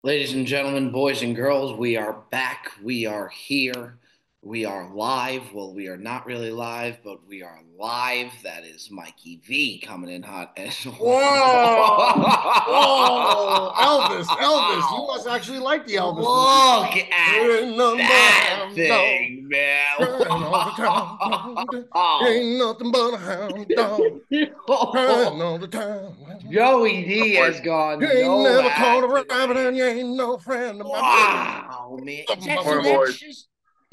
Ladies and gentlemen, boys and girls, we are back. We are here. We are live. Well, we are not really live, but we are live. That is Mikey V coming in hot as Whoa! Whoa! Elvis, you well. must actually like the Elvis movie. Look at Ain't nothing but a that hound dog thing, man. crying all the time. Ain't nothing but a hound dog crying all the time. Joey D Boys, has You gone ain't no never caught a rabbit today. and you ain't no friend of mine. Wow, man. So morning, boys. that's just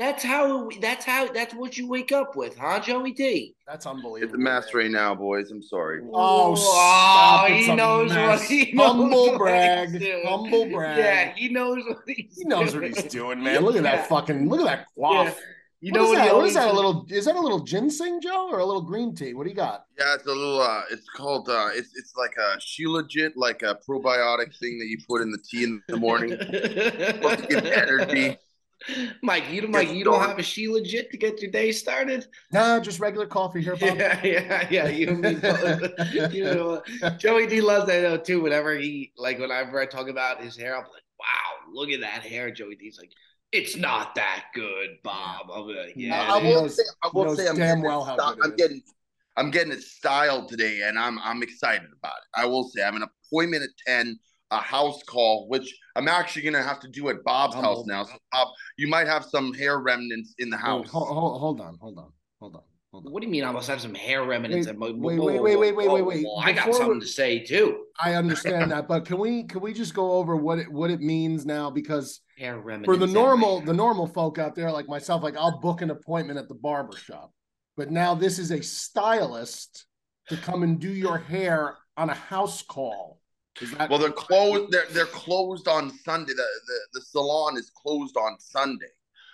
that's what you wake up with, huh, Joey D? That's It's a unbelievable, mess man. right now, boys. I'm sorry. Oh, Oh, stop. It's he a knows what mess. he knows Humble what he's brag. doing. Humble brag. Yeah, he knows what He he's knows what he's doing. doing, man. Look at that Yeah, fucking look at that yeah. quaff. You What know is what he that? What is always that? A little is that a little ginseng, Joe, or a little green tea? What do you got? Yeah, it's a little. It's called. It's like a Shilajit, like a probiotic thing that you put in the tea in the morning. Supposed to give you energy, Mike, get you don't started. have a she legit to get your day started? Nah, just regular coffee here, Bob. Yeah. You and me both. You know, Joey D loves that though too. Whenever I talk about his hair, I'm like, wow, look at that hair, Joey D's like, it's not that good, Yeah. Bob. I'm like, He yeah, knows it I he will is. say. knows I he will knows say. damn well how good it is. I'm getting it styled today, and I'm excited about it. I will say. I have an appointment at 10. A house call, which I'm actually gonna have to do at Bob's house Humble. now. So Bob, you might have some hair remnants in the Wait, house. hold on. What do you mean? I must have some hair remnants. Wait, And whoa, wait, whoa, wait, whoa, wait, whoa, wait, wait, whoa, wait, whoa, whoa! wait. I got something to say too. I understand that, but can we just go over what it means now? Because Hair for remnants in my the hair. normal folk out there like myself, like I'll book an appointment at the barber shop. But now this is a stylist to come and do your hair on a house call. Is that Well, they're correct? closed. They're closed on Sunday. The salon is closed on Sunday,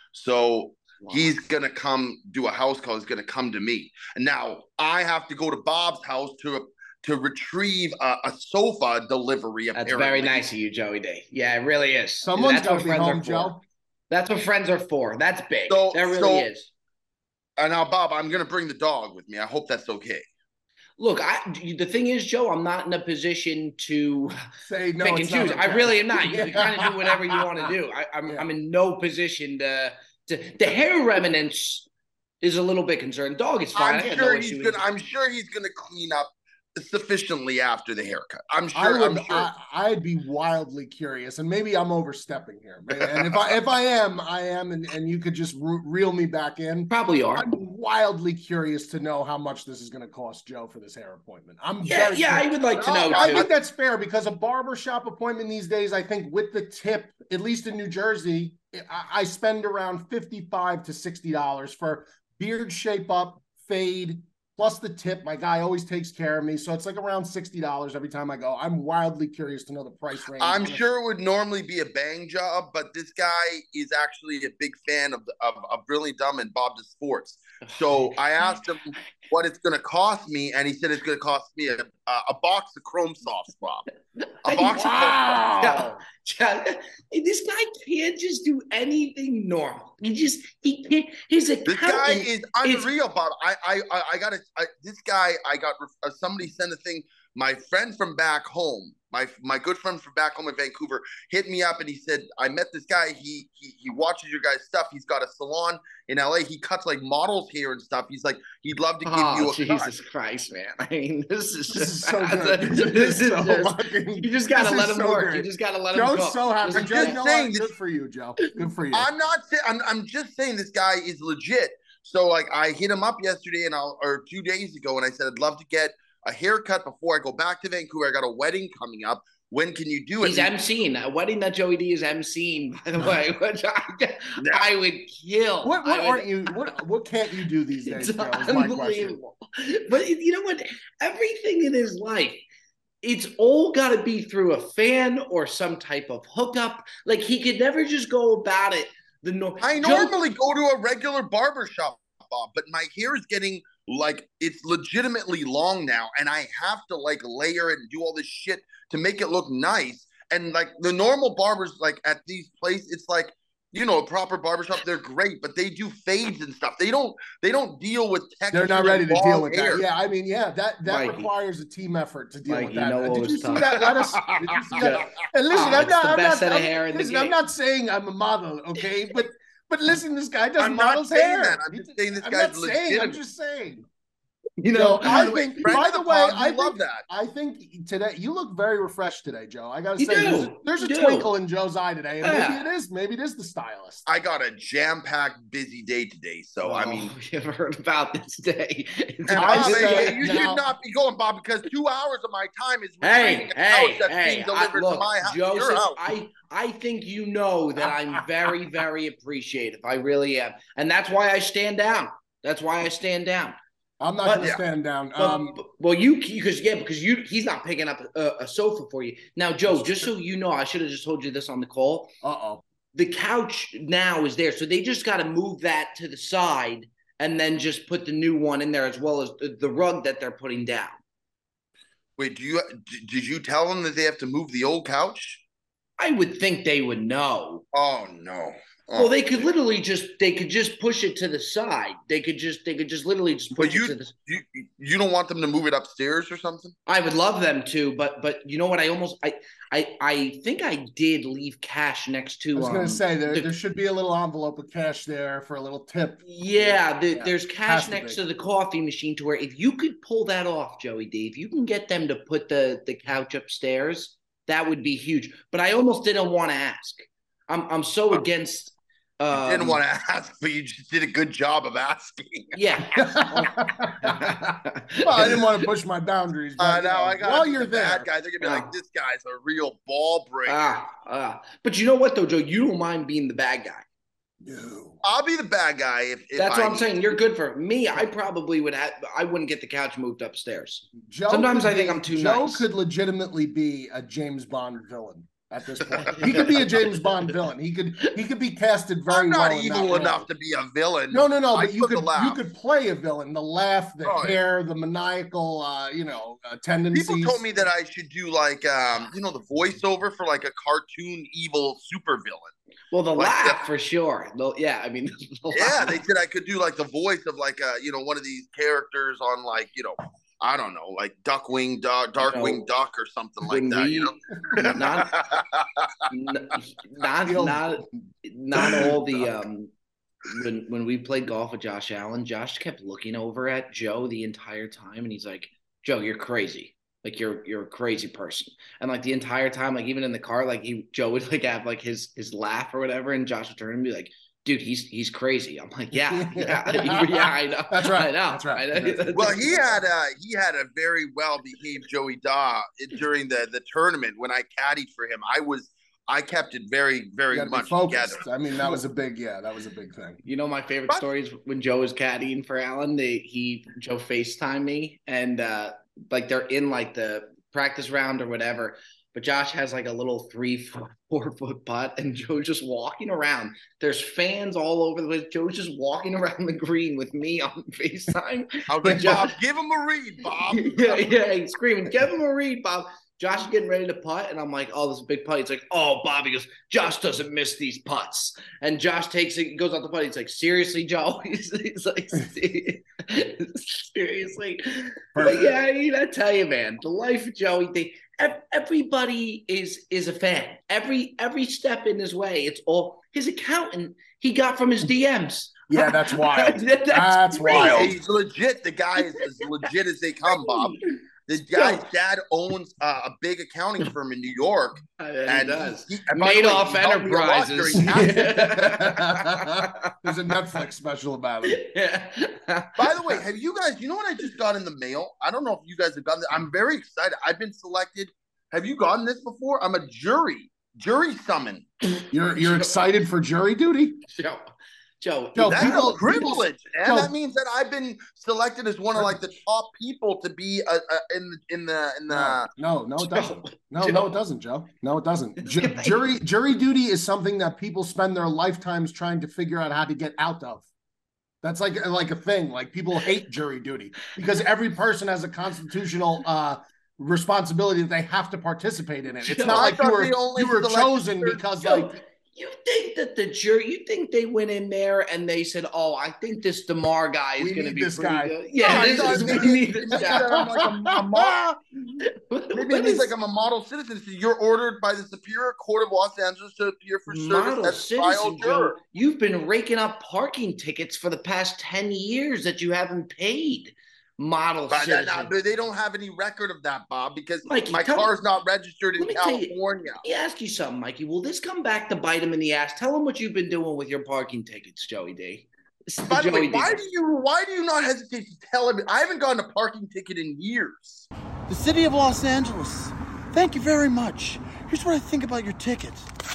so Wow. he's gonna come do a house call. He's gonna come to me, and now I have to go to Bob's house to retrieve a sofa delivery. That's very Apparently, nice of you, Joey D. Yeah, it really is. Someone's That's got to what be friends are home, for. Joe. That's what friends are for. That's big. so That really so is. and now Bob, I'm gonna bring the dog with me. I hope that's okay. Look, the thing is, Joe, I'm not in a position to Say no, pick and it's not choose. I okay. really am not. You can kind of do whatever you want to Yeah. do. I'm Yeah. in no position to the hair remnants is a little bit concerned. Dog is fine. I got no issue with it. I'm sure he's gonna clean up sufficiently after the haircut. I'm sure. I'd be wildly curious, and maybe I'm overstepping here. And if I am, and you could just reel me back in. Probably are. I'm wildly curious to know how much this is going to cost Joe for this hair appointment. I'm Yeah, very yeah, curious. I would like to know I too. think that's fair because a barbershop appointment these days, I think with the tip, at least in New Jersey, I spend around $55 to $60 for beard shape up, fade, plus the tip. My guy always takes care of me. So it's like around $60 every time I go. I'm wildly curious to know the price range. I'm sure it would normally be a bang job, but this guy is actually a big fan of Brilliant Dumb and Bob the Sports. So I asked him what it's going to cost me, and he said it's going to cost me a box of Chrome Softs, Bob. A box of Chrome Softs. Wow. This guy can't just do anything normal. He can't. His This guy accountant is is unreal, Bob. I got this guy. I got somebody sent a thing. My friend from back home, my good friend from back home in Vancouver, hit me up and he said, "I met this guy. He watches your guys' stuff. He's got a salon in LA. He cuts like models hair and stuff. He's like, he'd love to give oh you a cut." Jesus Christ, man. I mean, this is This is just so good. this is so just fucking, you just this gotta let is him so work. You great. just gotta let him Joe's cook. so happy. I'm Just, Joe, you just know saying what? this. Good for you, Joe. Good for you. I'm not saying. I'm just saying this guy is legit. So like, I hit him up yesterday or 2 days ago, and I said I'd love to get a haircut before I go back to Vancouver. I got a wedding coming up. When can you do it? he's emceeing a wedding that Joey D is emceeing, by the way, which Yeah. I would kill. What I would. aren't you what can't you do these It's days, Joe? Is my question. unbelievable. But you know what? Everything in his life, it's all got to be through a fan or some type of hookup. Like he could never just go about it the I Joe. normally go to a regular barber shop, Bob, but my hair is getting like it's legitimately long now, and I have to like layer it and do all this shit to make it look nice. And like the normal barbers, like at these places, it's like you know, a proper barbershop, they're great, but they do fades and stuff. They don't deal with texture. They're not ready to deal with hair. that. Yeah, I mean, yeah, that Mikey. requires a team effort to deal Mikey, with you that. know what Did was you see tough? that lettuce? Did you see that? And listen, It's the best set of hair in the listen, game. I'm not saying I'm a model, okay? But listen, this guy does I'm not model's saying hair. that. I'm just saying this I'm guy's not saying. I'm legitimate. just saying. You know, I think. By the way, I love that. I think today you look very refreshed today, Joe. I gotta You say, do. there's a You do. twinkle in Joe's eye today, and Yeah. maybe it is the stylist. I got a jam-packed, busy day today, so I mean, you ever heard about this day? and I Bob, say you now- should not be going, Bob, because 2 hours of my time is Hey, retrieving a couch that's hey, being delivered look, to my house. Joseph, Your house. I think you know that I'm very, very appreciative. I really am. And that's why I stand down. That's why I stand down. I'm not But- going to stand down. Well, because he's not picking up a sofa for you. Now, Joe, just so you know, I should have just told you this on the call. The couch now is there. So they just got to move that to the side and then just put the new one in there, as well as the rug that they're putting down. Wait, did you tell them that they have to move the old couch? I would think they would know. Oh no. Oh. Well, they could just push it to the side. They could just literally just push it to the. You don't want them to move it upstairs or something? I would love them to, but you know what? I think I did leave cash next to. I was going to say there should be a little envelope of cash there for a little tip. Yeah, there's cash next to the coffee machine, to where if you could pull that off, Joey D, if you can get them to put the couch upstairs, that would be huge. But I almost didn't want to ask. I'm so against. You didn't want to ask, but you just did a good job of asking. Yeah. Well, I didn't want to push my boundaries. But, I got. while you're there, bad guy, they're gonna be like, "This guy's a real ball breaker." But you know what though, Joe? You don't mind being the bad guy. No. I'll be the bad guy if That's what I'm saying. You're good for me. I probably I wouldn't get the couch moved upstairs. Joe Sometimes I think I'm too Joe nice. could legitimately be a James Bond villain at this point. He could be a James Bond villain. He could be casted very well. I'm not in evil that enough role. to be a villain. No. I But you laugh. could play a villain. The laugh, the hair, the maniacal, tendencies. People told me that I should do like, the voiceover for like a cartoon evil supervillain. Well, the laugh for sure. Yeah, I mean, yeah, they said I could do like the voice of like one of these characters on like I don't know, like Darkwing Duck or something like that. Not all the when we played golf with Josh Allen, Josh kept looking over at Joe the entire time, and he's like, "Joe, you're crazy. Like you're a crazy person." And like the entire time, like even in the car, like Joe would like have like his laugh or whatever, and Josh would turn and be like, "Dude, he's crazy." I'm like, yeah, I know. That's right. I know. That's right. Well, he had a very well behaved Joey Daw during the tournament when I caddied for him. I kept it very, very much together. I mean, that was a big thing. You know, my favorite story is when Joe was caddying for Allen. Joe FaceTimed me, and like they're in like the practice round or whatever. But Josh has like a little 3-4 foot putt, and Joe's just walking around. There's fans all over the place. Joe's just walking around the green with me on FaceTime. I was like, Bob, give him a read, Bob. yeah, he's screaming, give him a read, Bob. Josh is getting ready to putt, and I'm like, "Oh, this is a big putt." He's like, "Oh, Bob," he goes, "Josh doesn't miss these putts." And Josh takes it, goes out the putt. He's like, "Seriously, Joe?" He's like, "Seriously?" But yeah, I mean, I tell you, man, the life of Joey. Everybody is a fan. Every step in his way. It's all his accountant he got from his DMs. Yeah, that's wild. That's wild. He's legit. The guy is as legit as they come, Bob. The guy's dad owns a big accounting firm in New York. And he does. Madoff Enterprises. There's a Netflix special about it. Yeah. By the way, have you guys, you know what I just got in the mail? I don't know if you guys have gotten this. I'm very excited. I've been selected. Have you gotten this before? I'm a jury summon. You're excited for jury duty? Joe, that's a privilege, and that means that I've been selected as one of like the top people to be in the. No, it doesn't. No, it doesn't, Joe. No, it doesn't. Jury duty is something that people spend their lifetimes trying to figure out how to get out of. That's like a thing. Like people hate jury duty because every person has a constitutional responsibility that they have to participate in it. It's not like you were chosen because like. You think that you think they went in there and they said, "Oh, I think this DeMar guy is going to be pretty good." Yeah, we need this guy. I'm like a model. Maybe it means like I'm a model citizen. So you're ordered by the Superior Court of Los Angeles to appear for service as a trial juror. You've been raking up parking tickets for the past 10 years that you haven't paid. Model citizen. But they don't have any record of that, Bob, because Mikey, my car's not registered in California. Let me ask you something, Mikey. Will this come back to bite him in the ass? Tell him what you've been doing with your parking tickets, Joey D. By the way, why do you not hesitate to tell him? I haven't gotten a parking ticket in years. The city of Los Angeles. Thank you very much. Here's what I think about your ticket.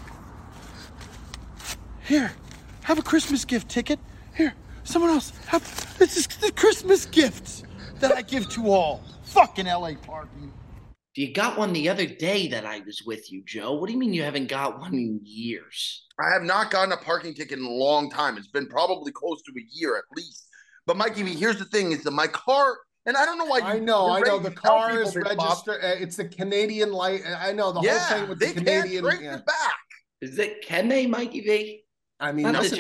Here, have a Christmas gift ticket. Here, someone else. This is the Christmas gift that I give to all. Fucking LA parking. You got one the other day that I was with you, Joe. What do you mean you haven't got one in years? I have not gotten a parking ticket in a long time. It's been probably close to a year at least. But Mikey, here's the thing: is that my car, and I don't know why. I know. The car is registered. It's the Canadian light. I know the whole thing with the Canadian. Can't trace it back. Is it? Can they, Mikey V? I mean, I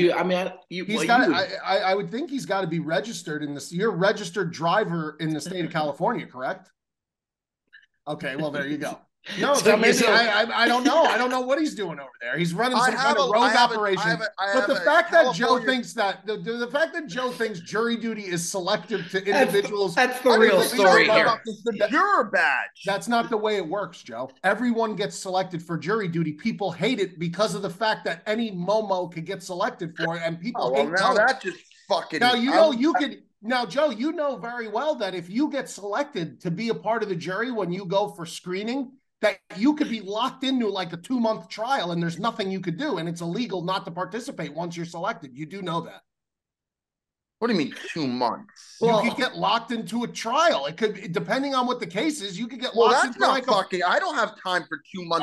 would think he's got to be registered in this. You're a registered driver in the state of California, correct? Okay, well, there you go. No, so maybe I don't know. I don't know what he's doing over there. He's running some kind of rogue operation. But the fact that Joe thinks that the fact that Joe thinks jury duty is selective to individuals. That's the real story here. The juror badge. That's not the way it works, Joe. Everyone gets selected for jury duty. People hate it because of the fact that any Momo could get selected for it, and people hate now that just fucking. Now you know you could. Now, Joe, you know very well that if you get selected to be a part of the jury when you go for screening, that you could be locked into like a 2-month trial and there's nothing you could do. And it's illegal not to participate once you're selected. You do know that. What do you mean 2 months? Well, you could get locked into a trial. It could be, depending on what the case is, you could get locked into like I don't have time for 2 months.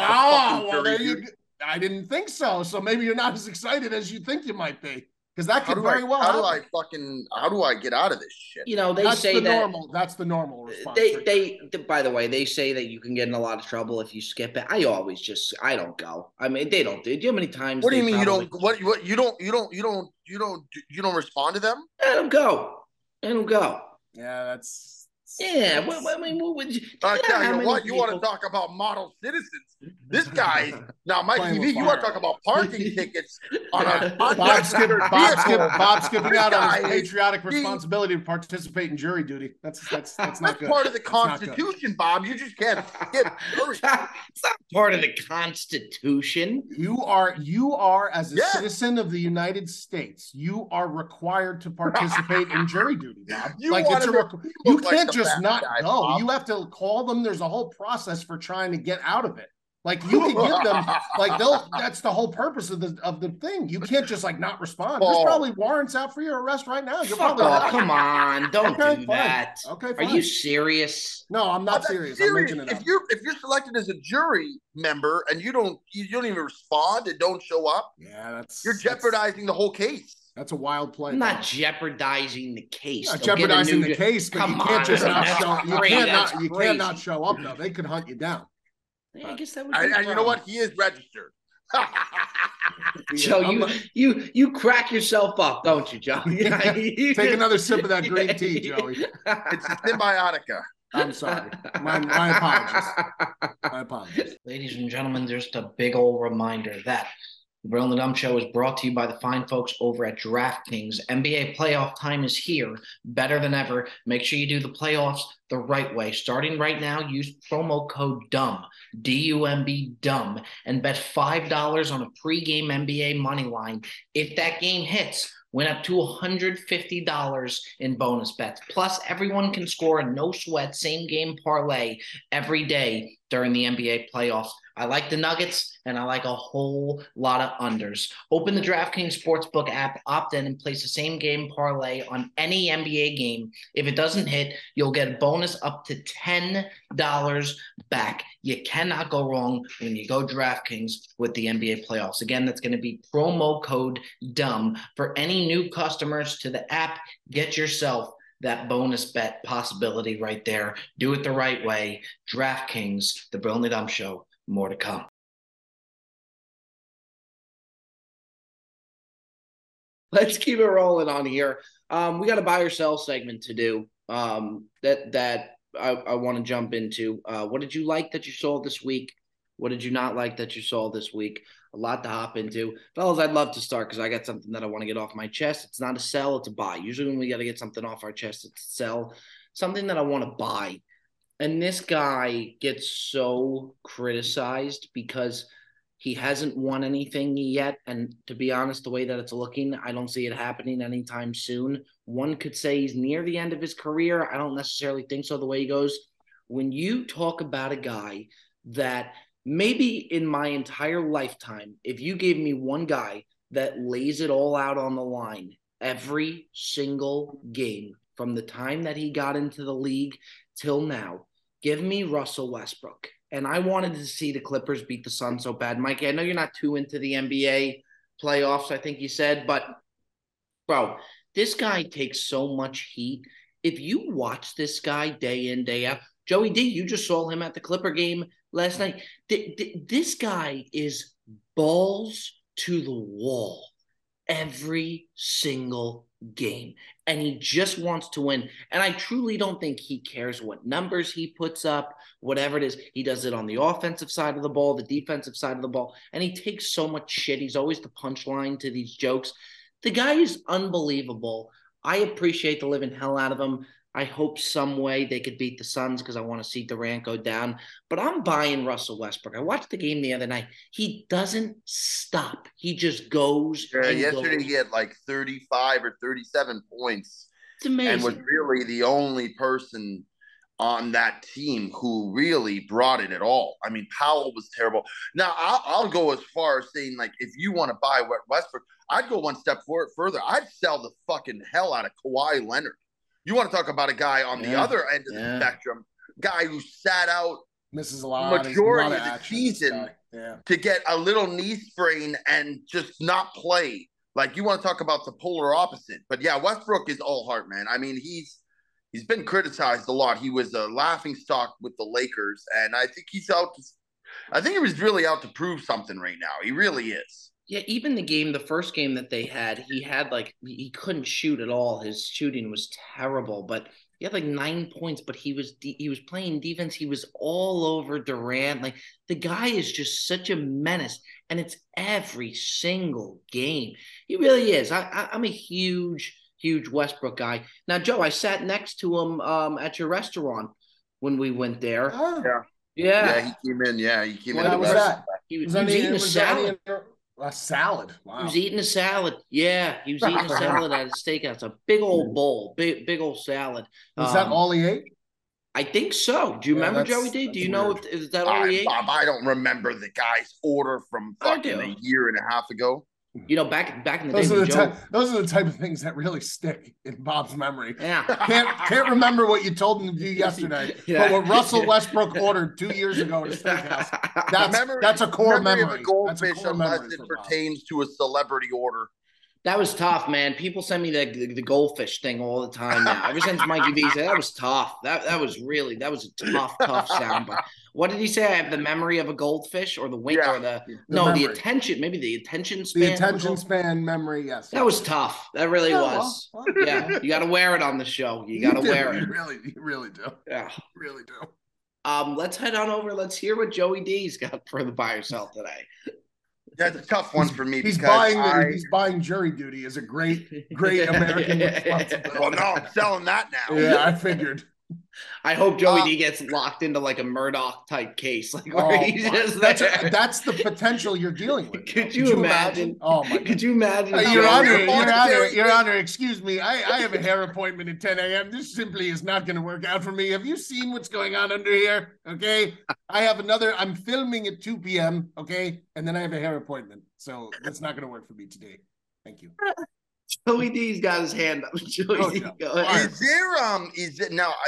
I didn't think so. So maybe you're not as excited as you think you might be. Because that could very well happen. How do I get out of this shit? You know, that's the normal response. By the way, they say that you can get in a lot of trouble if you skip it. I don't go. I mean, they don't do it. Do you know how many times? What do you mean you don't? What you don't respond to them? I don't go. Yeah, that's. Yeah, what would you? You want to talk about model citizens? This guy now, Mike TV. You want to talk about parking tickets on a Bob skipping out on his patriotic responsibility to participate in jury duty. That's not good. Part of the Constitution, Bob. You just can't skip jury. It's not part of the Constitution. You are as a citizen of the United States. You are required to participate in jury duty, Bob. You can't just not go. Bob. You have to call them. There's a whole process for trying to get out of it. Like you can give them, that's the whole purpose of the thing. You can't just not respond. There's probably warrants out for your arrest right now. Come on, don't do that. Okay, fine. Are you serious? No, I'm not serious. I'm making it up. If you're selected as a jury member and you don't even respond and don't show up, you're jeopardizing the whole case. That's a wild play. I'm not jeopardizing the case. Not jeopardizing the case, but you can't just not show. You cannot show up though. They could hunt you down. I guess that would be and you know what? He is registered. Joe, you crack yourself up, don't you, Joe? Take another sip of that green tea, Joey. It's Symbiotica. I'm sorry. My apologies. Ladies and gentlemen, just a big old reminder that the Bill and the Dumb Show is brought to you by the fine folks over at DraftKings. NBA playoff time is here, better than ever. Make sure you do the playoffs the right way. Starting right now, use promo code DUMB, D-U-M-B, DUMB, and bet $5 on a pregame NBA money line. If that game hits, win up to $150 in bonus bets. Plus, everyone can score a no-sweat same-game parlay every day during the NBA playoffs. I like the Nuggets, and I like a whole lot of unders. Open the DraftKings Sportsbook app, opt in, and place the same-game parlay on any NBA game. If it doesn't hit, you'll get a bonus up to $10 back. You cannot go wrong when you go DraftKings with the NBA playoffs. Again, that's going to be promo code DUMB. For any new customers to the app, get yourself that bonus bet possibility right there. Do it the right way. DraftKings, the Bill and the Dumb Show. More to come. let's keep it rolling on here. We got a buy or sell segment to do. That I want to jump into. What did you like that you saw this week? What did you not like that you saw this week? A lot to hop into. Fellas, I'd love to start because I got something that I want to get off my chest. It's not a sell, it's a buy. Usually when we got to get something off our chest, it's a sell. Something that I want to buy. And this guy gets so criticized because he hasn't won anything yet. And to be honest, the way that it's looking, I don't see it happening anytime soon. One could say he's near the end of his career. I don't necessarily think so the way he goes. When you talk about a guy that maybe in my entire lifetime, if you gave me one guy that lays it all out on the line every single game from the time that he got into the league till now, give me Russell Westbrook. And I wanted to see the Clippers beat the Suns so bad. Mikey, I know you're not too into the NBA playoffs, I think you said, but bro, this guy takes so much heat. If you watch this guy day in, day out, Joey D, you just saw him at the Clipper game last night. This guy is balls to the wall every single game, and he just wants to win. And I truly don't think he cares what numbers he puts up, whatever it is. He does it on the offensive side of the ball, the defensive side of the ball, and he takes so much shit. He's always the punchline to these jokes. The guy is unbelievable. I appreciate the living hell out of him. I hope some way they could beat the Suns because I want to see Durant go down. But I'm buying Russell Westbrook. I watched the game the other night. He doesn't stop. He just goes. Yeah, and yesterday goes. he had like 35 or 37 points. It's amazing. And was really the only person on that team who really brought it at all. I mean, Powell was terrible. Now, I'll go as far as saying, like, if you want to buy Westbrook, I'd go one step further. I'd sell the fucking hell out of Kawhi Leonard. You want to talk about a guy on the other end of the spectrum, guy who sat out misses a lot majority of the season to get a little knee sprain and just not play. Like, you want to talk about the polar opposite. But yeah, Westbrook is all heart, man. I mean, he's been criticized a lot. He was a laughing stock with the Lakers, and I think he's out. I think he was really out to prove something right now. He really is. Yeah, even the first game that they had, he couldn't shoot at all. His shooting was terrible, but he had like 9 points, but he was playing defense. He was all over Durant. Like, the guy is just such a menace, and it's every single game. He really is. I'm a huge Westbrook guy. Now, Joe, I sat next to him at your restaurant when we went there. Oh. Yeah. He came in. Yeah, he came in. How was that? He was eating a salad. A salad. Wow. He was eating a salad. Yeah, he was eating a salad at a steakhouse. A big old bowl, big old salad. Was that all he ate? I think so. Do you remember, Joey D? Do you know if that all he ate? Bob, I don't remember the guy's order from fucking a year and a half ago. You know, back in the day, those are the type of things that really stick in Bob's memory. Yeah, can't remember what you told him to do yesterday, but what Russell Westbrook ordered 2 years ago at a steakhouse. That's a core memory. Of a goldfish, unless it pertains to a celebrity order. That was tough, man. People send me the goldfish thing all the time now. Ever since Mikey V said that was tough. That was a tough sound. But what did he say? I have the memory of a goldfish, or the wink, or the attention, maybe the attention span. The attention span memory, yes. That was tough. That really was. Well, yeah, you got to wear it on the show. You got to wear it. You really do. Yeah, you really do. Let's head on over. Let's hear what Joey D's got for the buy or sell today. That's a tough one for me. He's buying jury duty as a great American responsibility. Well, no, I'm selling that now. Yeah, I figured. I hope Joey D gets locked into like a Murdoch type case, like where he's just that's the potential you're dealing with. Could you imagine? Oh my God. Could you imagine? Your Honor, excuse me. I have a hair appointment at 10 a.m. This simply is not going to work out for me. Have you seen what's going on under here? Okay, I'm filming at 2 p.m. Okay, and then I have a hair appointment, so that's not going to work for me today. Thank you. Joey D's got his hand up. Joey D, go ahead. Is it now?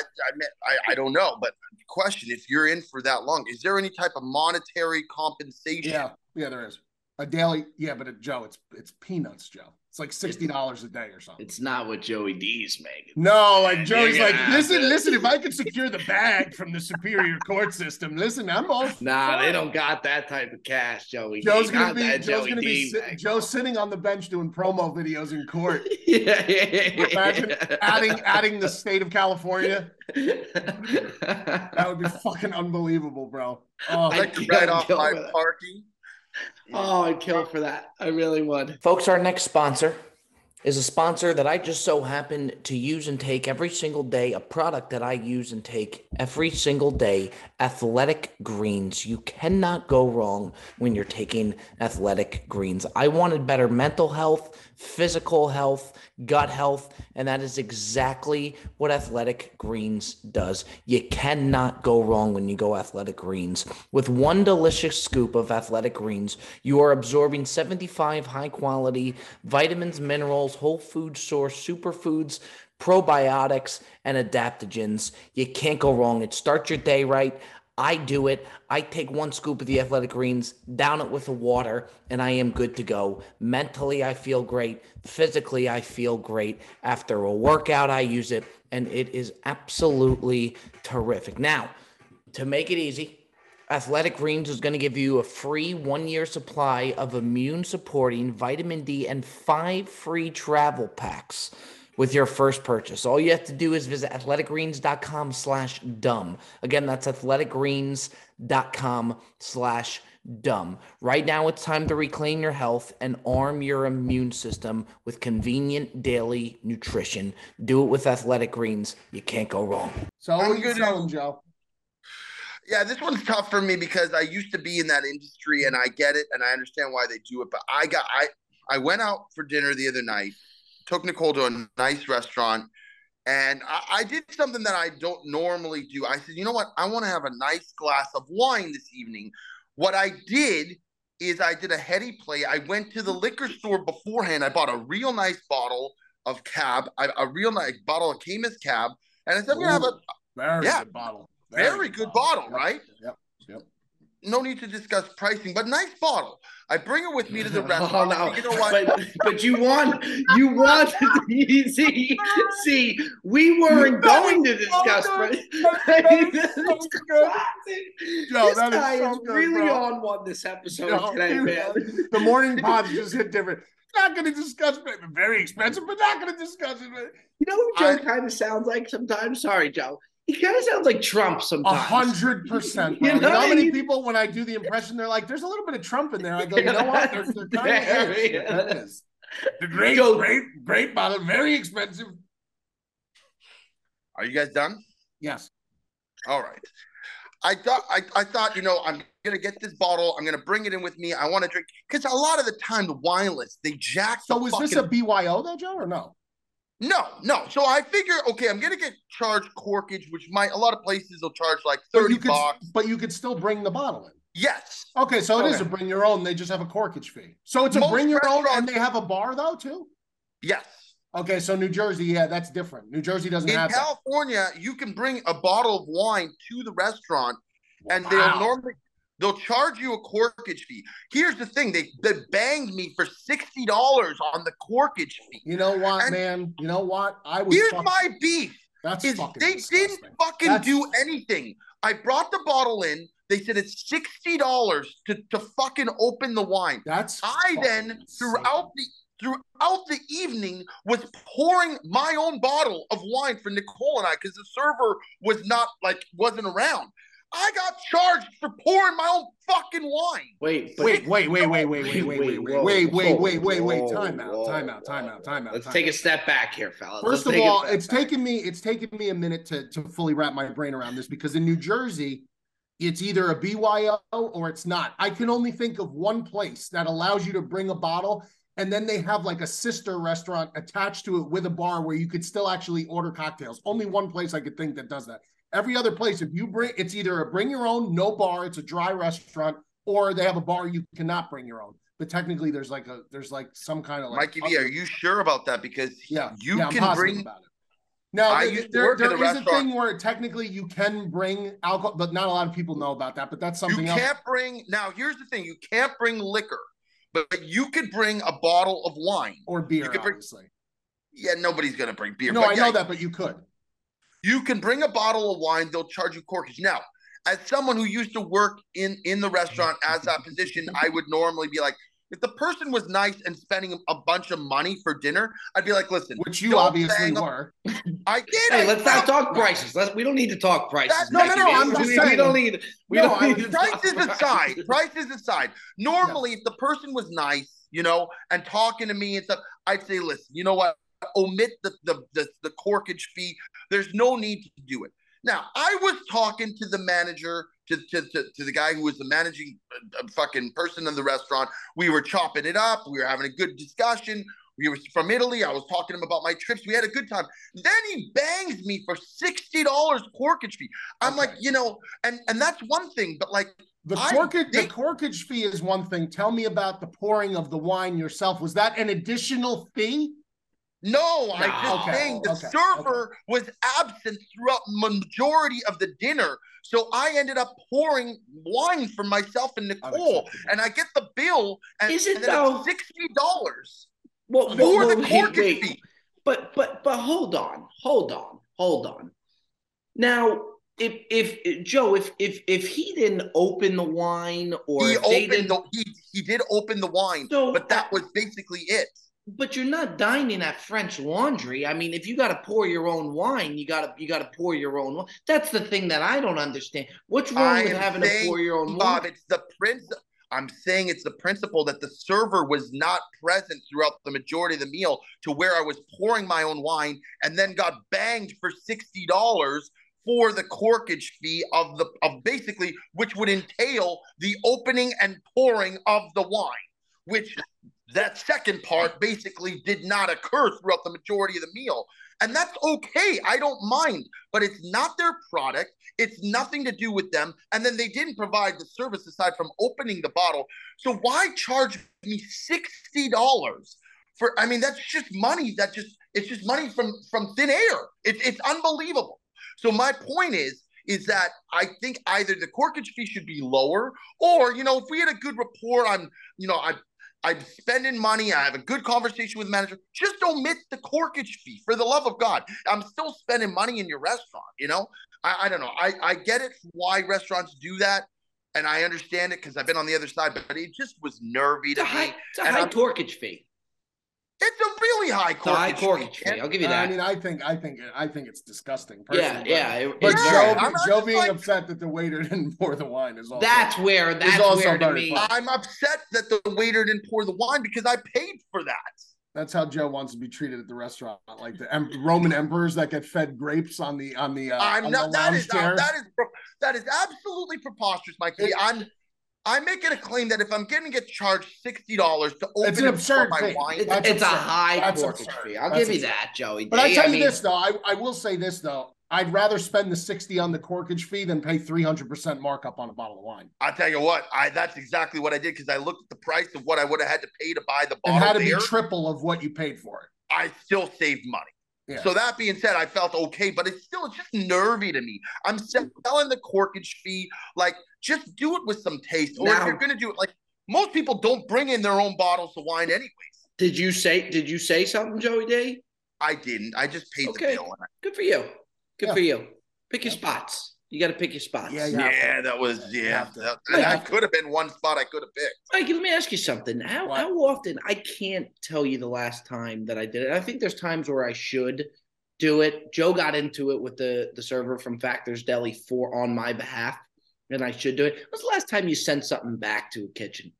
I don't know, but question: if you're in for that long, is there any type of monetary compensation? Yeah, there is. A daily, yeah, but Joe, it's peanuts, Joe. It's like $60 a day or something. It's not what Joey D's making. No, like Joey's like, listen, if I could secure the bag from the superior court system, listen, I'm all Nah, they don't got that type of cash, Joey. Joe's gonna be Joe's sitting on the bench doing promo videos in court. Yeah. Imagine adding the state of California. That would be fucking unbelievable, bro. Oh, I'd like to write off my parking. Oh, I'd kill for that. I really would. Folks, our next sponsor is a sponsor that I just so happen to use and take every single day, a product that I use and take every single day, Athletic Greens. You cannot go wrong when you're taking Athletic Greens. I wanted better mental health, physical health, gut health, and that is exactly what Athletic Greens does. You cannot go wrong when you go Athletic Greens. With one delicious scoop of Athletic Greens, you are absorbing 75 high-quality vitamins, minerals, whole food source, superfoods, probiotics, and adaptogens. You can't go wrong. It starts your day right. I do it. I take one scoop of the Athletic Greens, down it with the water, and I am good to go. Mentally, I feel great. Physically, I feel great. After a workout, I use it, and it is absolutely terrific. Now, to make it easy, Athletic Greens is going to give you a free 1-year supply of immune-supporting vitamin D and 5 free travel packs with your first purchase. All you have to do is visit athleticgreens.com/dumb. Again, that's athleticgreens.com/dumb. Right now, it's time to reclaim your health and arm your immune system with convenient daily nutrition. Do it with Athletic Greens. You can't go wrong. So what are you selling, Joe? Yeah, this one's tough for me because I used to be in that industry and I get it and I understand why they do it. But I went out for dinner the other night, took Nicole to a nice restaurant, and I did something that I don't normally do. I said, you know what? I want to have a nice glass of wine this evening. What I did is I did a heady play. I went to the liquor store beforehand. I bought a real nice bottle of Cab, a real nice bottle of Caymus Cab, and I said, I'm going to have a very good bottle. Very good bottle, right? Yep. No need to discuss pricing, but nice bottle. I bring it with me to the restaurant. Oh, no. You know what? But you want see, we weren't going to discuss pricing. This guy is really on one this episode today, man. The morning pods just hit different. Not going to discuss it. Very expensive, but not going to discuss it. You know who Joe kind of sounds like sometimes? Sorry, Joe. He kind of sounds like Trump sometimes. 100%. You know how many people, when I do the impression, they're like, there's a little bit of Trump in there. I go, you know what? They're kind of is. The great bottle, very expensive. Are you guys done? Yes. All right. I thought, you know, I'm going to get this bottle. I'm going to bring it in with me. I want to drink. Because a lot of the time, the wine list, they jack So is this a BYO, though, Joe, or no? No. So I figure, okay, I'm gonna get charged corkage, which a lot of places will charge like $30. But you could still bring the bottle in. Yes. Okay, so it is a bring your own. They just have a corkage fee. So it's a bring your own, and they have a bar though too. Yes. Okay, so New Jersey, yeah, that's different. New Jersey doesn't have. In California, you can bring a bottle of wine to the restaurant, and they'll charge you a corkage fee. Here's the thing. They banged me for $60 on the corkage fee. You know what, man? You know what? Here's my beef. They didn't fucking do anything. I brought the bottle in. They said it's $60 to fucking open the wine. I then, throughout the evening, was pouring my own bottle of wine for Nicole and I because the server wasn't around. I got charged for pouring my own fucking wine. Wait. Time out. Let's take a step back here, fellas. First of all, it's taken me a minute to fully wrap my brain around this because in New Jersey, it's either a BYO or it's not. I can only think of one place that allows you to bring a bottle, and then they have like a sister restaurant attached to it with a bar where you could still actually order cocktails. Only one place I could think that does that. Every other place, if you bring, it's either a bring your own, no bar, it's a dry restaurant, or they have a bar you cannot bring your own. But technically, there's some kind of Mikey V, are you sure about that? Because you can bring. About it. Now, there is a thing where technically you can bring alcohol, but not a lot of people know about that. But that's something else. You can't bring. Now, here's the thing: you can't bring liquor. but you could bring a bottle of wine or beer, you could bring, obviously. Yeah, nobody's going to bring beer. No, I know that, but you could. You can bring a bottle of wine. They'll charge you corkage. Now, as someone who used to work in the restaurant as that position, I would normally be like, if the person was nice and spending a bunch of money for dinner, I'd be like, listen. Which you obviously were. I did. Hey, let's not talk prices. We don't need to talk prices. No, I'm just saying. We don't need. Prices aside. Prices aside. Normally, if the person was nice, and talking to me and stuff, I'd say, listen, you know what? Omit the corkage fee. There's no need to do it. Now, I was talking to the manager, to the guy who was the managing fucking person in the restaurant. We were chopping it up. We were having a good discussion. We were from Italy. I was talking to him about my trips. We had a good time. Then he bangs me for $60 corkage fee. I'm like, and that's one thing, but like the corkage fee is one thing. Tell me about the pouring of the wine yourself. Was that an additional fee? No, I'm just saying the server was absent throughout the majority of the dinner. So I ended up pouring wine for myself and Nicole, and I get the bill, and then it's $60. Well, for the corkage fee. But hold on. Now, if Joe, if he didn't open the wine, or he did open the wine, but that was basically it. But you're not dining at French Laundry. I mean, if you got to pour your own wine, you got to pour your own wine. That's the thing that I don't understand. What's wrong with having to pour your own Bob, wine? I'm saying it's the principle that the server was not present throughout the majority of the meal, to where I was pouring my own wine and then got banged for $60 for the corkage fee of basically, which would entail the opening and pouring of the wine, which that second part basically did not occur throughout the majority of the meal. And that's okay. I don't mind, but it's not their product. It's nothing to do with them. And then they didn't provide the service aside from opening the bottle. So why charge me $60 for, that's just money. It's just money from thin air. It's unbelievable. So my point is that I think either the corkage fee should be lower, or, if we had a good rapport, I'm spending money. I have a good conversation with the manager. Just omit the corkage fee, for the love of God. I'm still spending money in your restaurant, I don't know. I get it why restaurants do that, and I understand it because I've been on the other side, but it just was nervy to me. It's a high corkage fee. It's a really high corkage fee. I'll give you that. I think it's disgusting. Yeah. But Joe being upset that the waiter didn't pour the wine is also that's where to me. I'm upset that the waiter didn't pour the wine because I paid for that. That's how Joe wants to be treated at the restaurant, like the Roman emperors that get fed grapes on the lounge chair. That is absolutely preposterous, Mike. I'm making a claim that if I'm going to get charged $60 to open it's an absurd my thing. wine, it's a high corkage fee. I'll give you that, Joey. But I tell you this though, I will say this though. I'd rather spend the $60 on the corkage fee than pay 300% markup on a bottle of wine. I'll tell you what, that's exactly what I did, because I looked at the price of what I would have had to pay to buy the bottle. It had to be triple of what you paid for it. I still saved money. Yeah. So that being said, I felt okay, but it's just nervy to me. I'm selling the corkage fee, like, just do it with some taste. Or if you're going to do it, like, most people don't bring in their own bottles of wine anyways. Did you say something, Joey D? I didn't. I just paid the bill. Good for you. Good for you. Pick your spots. You got to pick your spots. That could have been one spot I could have picked. Mike, let me ask you something. How often? I can't tell you the last time that I did it. I think there's times where I should do it. Joe got into it with the server from Factor's Deli on my behalf, and I should do it. When was the last time you sent something back to a kitchen?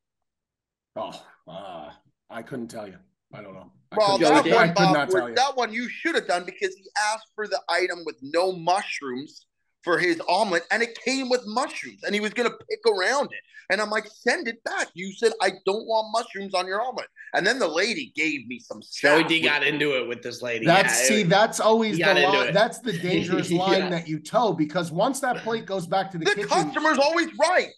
I couldn't tell you. I don't know. Well, that one you should have done, because he asked for the item with no mushrooms for his omelet, and it came with mushrooms, and he was going to pick around it. And I'm like, send it back. You said, I don't want mushrooms on your omelet. And then the lady gave me some stuff. Joey D got into it with this lady. That's always the line. That's the dangerous line that you toe, because once that plate goes back to the kitchen, customer's always right.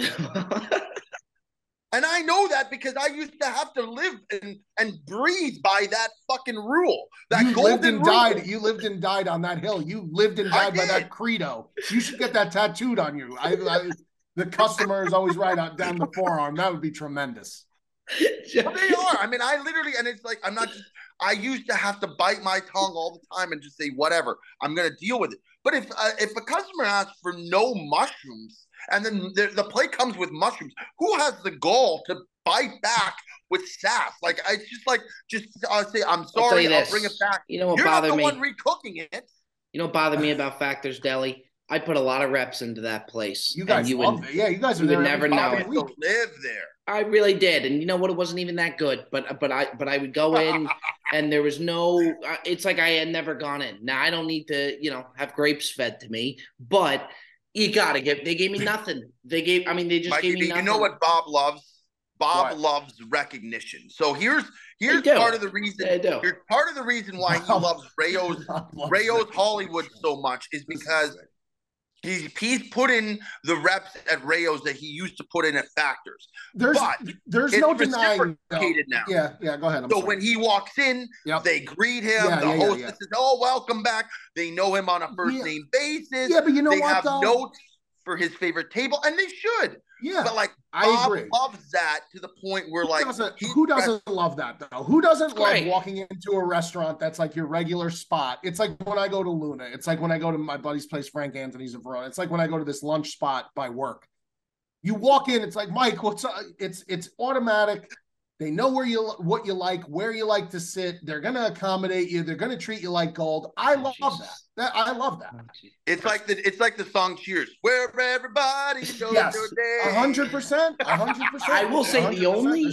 And I know that because I used to have to live and breathe by that fucking rule. That you lived and died. You lived and died on that hill. You lived and died by that credo. You should get that tattooed on you. The customer is always right down the forearm. That would be tremendous. Well, they are. I mean, I literally, and it's like, I'm not just, I used to have to bite my tongue all the time and just say, whatever, I'm going to deal with it. But if a customer asks for no mushrooms and then the plate comes with mushrooms, who has the gall to bite back with sass? Like, I just say, I'm sorry, I'll bring it back. You know what You're not bothered the me? one recooking it. You know what bothered me about Factor's Deli? I put a lot of reps into that place. You guys love it. Yeah, you guys are there. Never know. I live there. I really did, and you know what? It wasn't even that good. But I would go in, and there was no. It's like I had never gone in. Now I don't need to, have grapes fed to me, but you gotta give. They gave me nothing. They just Mikey, gave me nothing. You know what Bob loves? Bob loves recognition. So here's part of the reason. Here's part of the reason why he loves Rayo's Hollywood so much is because he's put in the reps at Rayo's that he used to put in at Factors. There's no denying now. Yeah, go ahead. When he walks in, they greet him. The hostess says, "Oh, welcome back." They know him on a first name basis. Yeah, but you know they what? Have notes for his favorite table, and they should. Yeah, but like I Bob agree. loves that to the point where who doesn't love that though? Who doesn't love walking into a restaurant that's like your regular spot? It's like when I go to Luna. It's like when I go to my buddy's place, Frank Anthony's in Verona. It's like when I go to this lunch spot by work. You walk in, it's like, Mike, what's up? It's automatic. They know what you like, where you like to sit. They're gonna accommodate you. They're gonna treat you like gold. I love that. I love that. It's like the song Cheers, where everybody knows your day. 100%. I will say the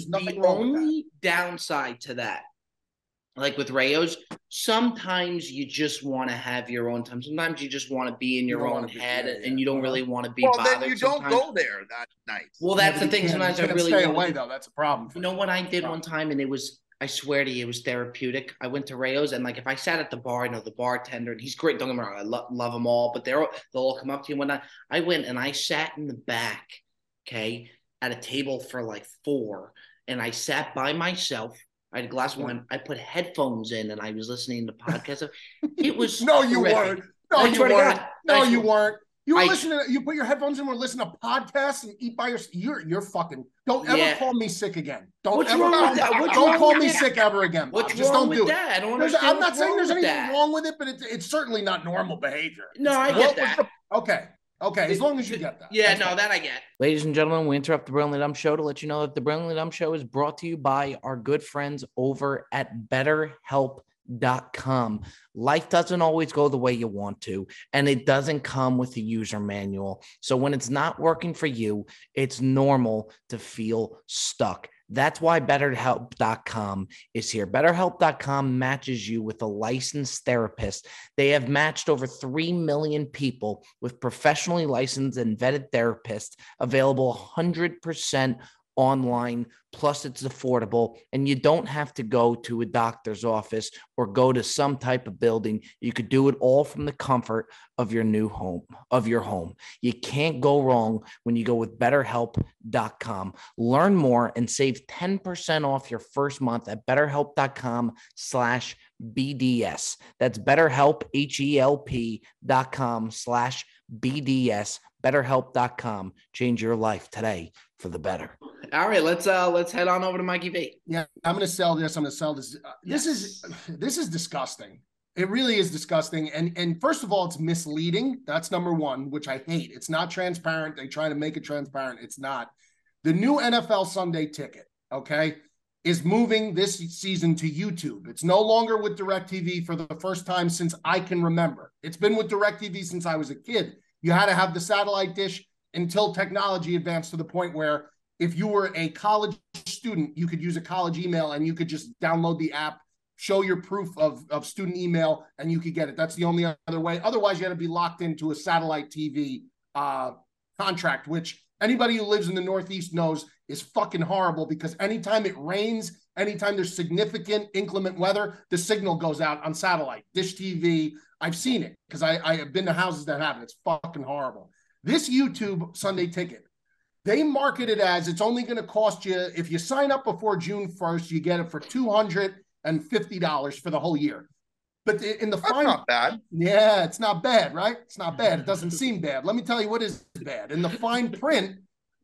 only downside to that, like with Rayo's, sometimes you just want to have your own time. Sometimes you just want to be in your own head, and you don't really want to be bothered. Then you don't go there that night. Well, that's the thing. Sometimes I really stay away, though. That's a problem. You know what I did one time, and it was, I swear to you, it was therapeutic. I went to Rayo's, and like if I sat at the bar, I know the bartender, and he's great. Don't get me wrong, I love them all, but they'll all come up to you and whatnot. I went and I sat in the back, okay, at a table for like 4, and I sat by myself. I had a glass of wine. I put headphones in and I was listening to podcasts. It was No, you weren't. No, you weren't. No, you weren't. You were listening to, you put your headphones in, we're listening to podcasts and eat by yourself. You're fucking, don't ever call me sick again. Don't call me sick ever again. Just don't do it. I'm not saying there's anything wrong with it, but it's certainly not normal behavior. No, I get that. Okay, as long as you get that. Yeah, that I get. Ladies and gentlemen, we interrupt the Brilliantly Dumb Show to let you know that the Brilliantly Dumb Show is brought to you by our good friends over at BetterHelp.com. Life doesn't always go the way you want to, and it doesn't come with a user manual. So when it's not working for you, it's normal to feel stuck. That's why BetterHelp.com is here. BetterHelp.com matches you with a licensed therapist. They have matched over 3 million people with professionally licensed and vetted therapists, available 100% online, plus it's affordable, and you don't have to go to a doctor's office or go to some type of building. You could do it all from the comfort of your new home, of your home. You can't go wrong when you go with BetterHelp.com. Learn more and save 10% off your first month at BetterHelp.com/BDS. That's BetterHelp, HELP.com/BDS. BetterHelp.com. Change your life today for the better. All right, let's head on over to Mikey V. Yeah, I'm going to sell this. This is disgusting. It really is disgusting. And first of all, it's misleading. That's number one, which I hate. It's not transparent. They try to make it transparent. It's not. The new NFL Sunday Ticket, okay, is moving this season to YouTube. It's no longer with DirecTV for the first time since I can remember. It's been with DirecTV since I was a kid. You had to have the satellite dish until technology advanced to the point where if you were a college student, you could use a college email and you could just download the app, show your proof of student email, and you could get it. That's the only other way. Otherwise, you had to be locked into a satellite TV contract, which anybody who lives in the Northeast knows is fucking horrible because anytime it rains, anytime there's significant inclement weather, the signal goes out on satellite, Dish TV. I've seen it because I have been to houses that have it. It's fucking horrible. This YouTube Sunday Ticket, they market it as it's only going to cost you, if you sign up before June 1st, you get it for $250 for the whole year. But in the That's not bad. Yeah, it's not bad, right? It's not bad. It doesn't seem bad. Let me tell you what is bad. In the fine print,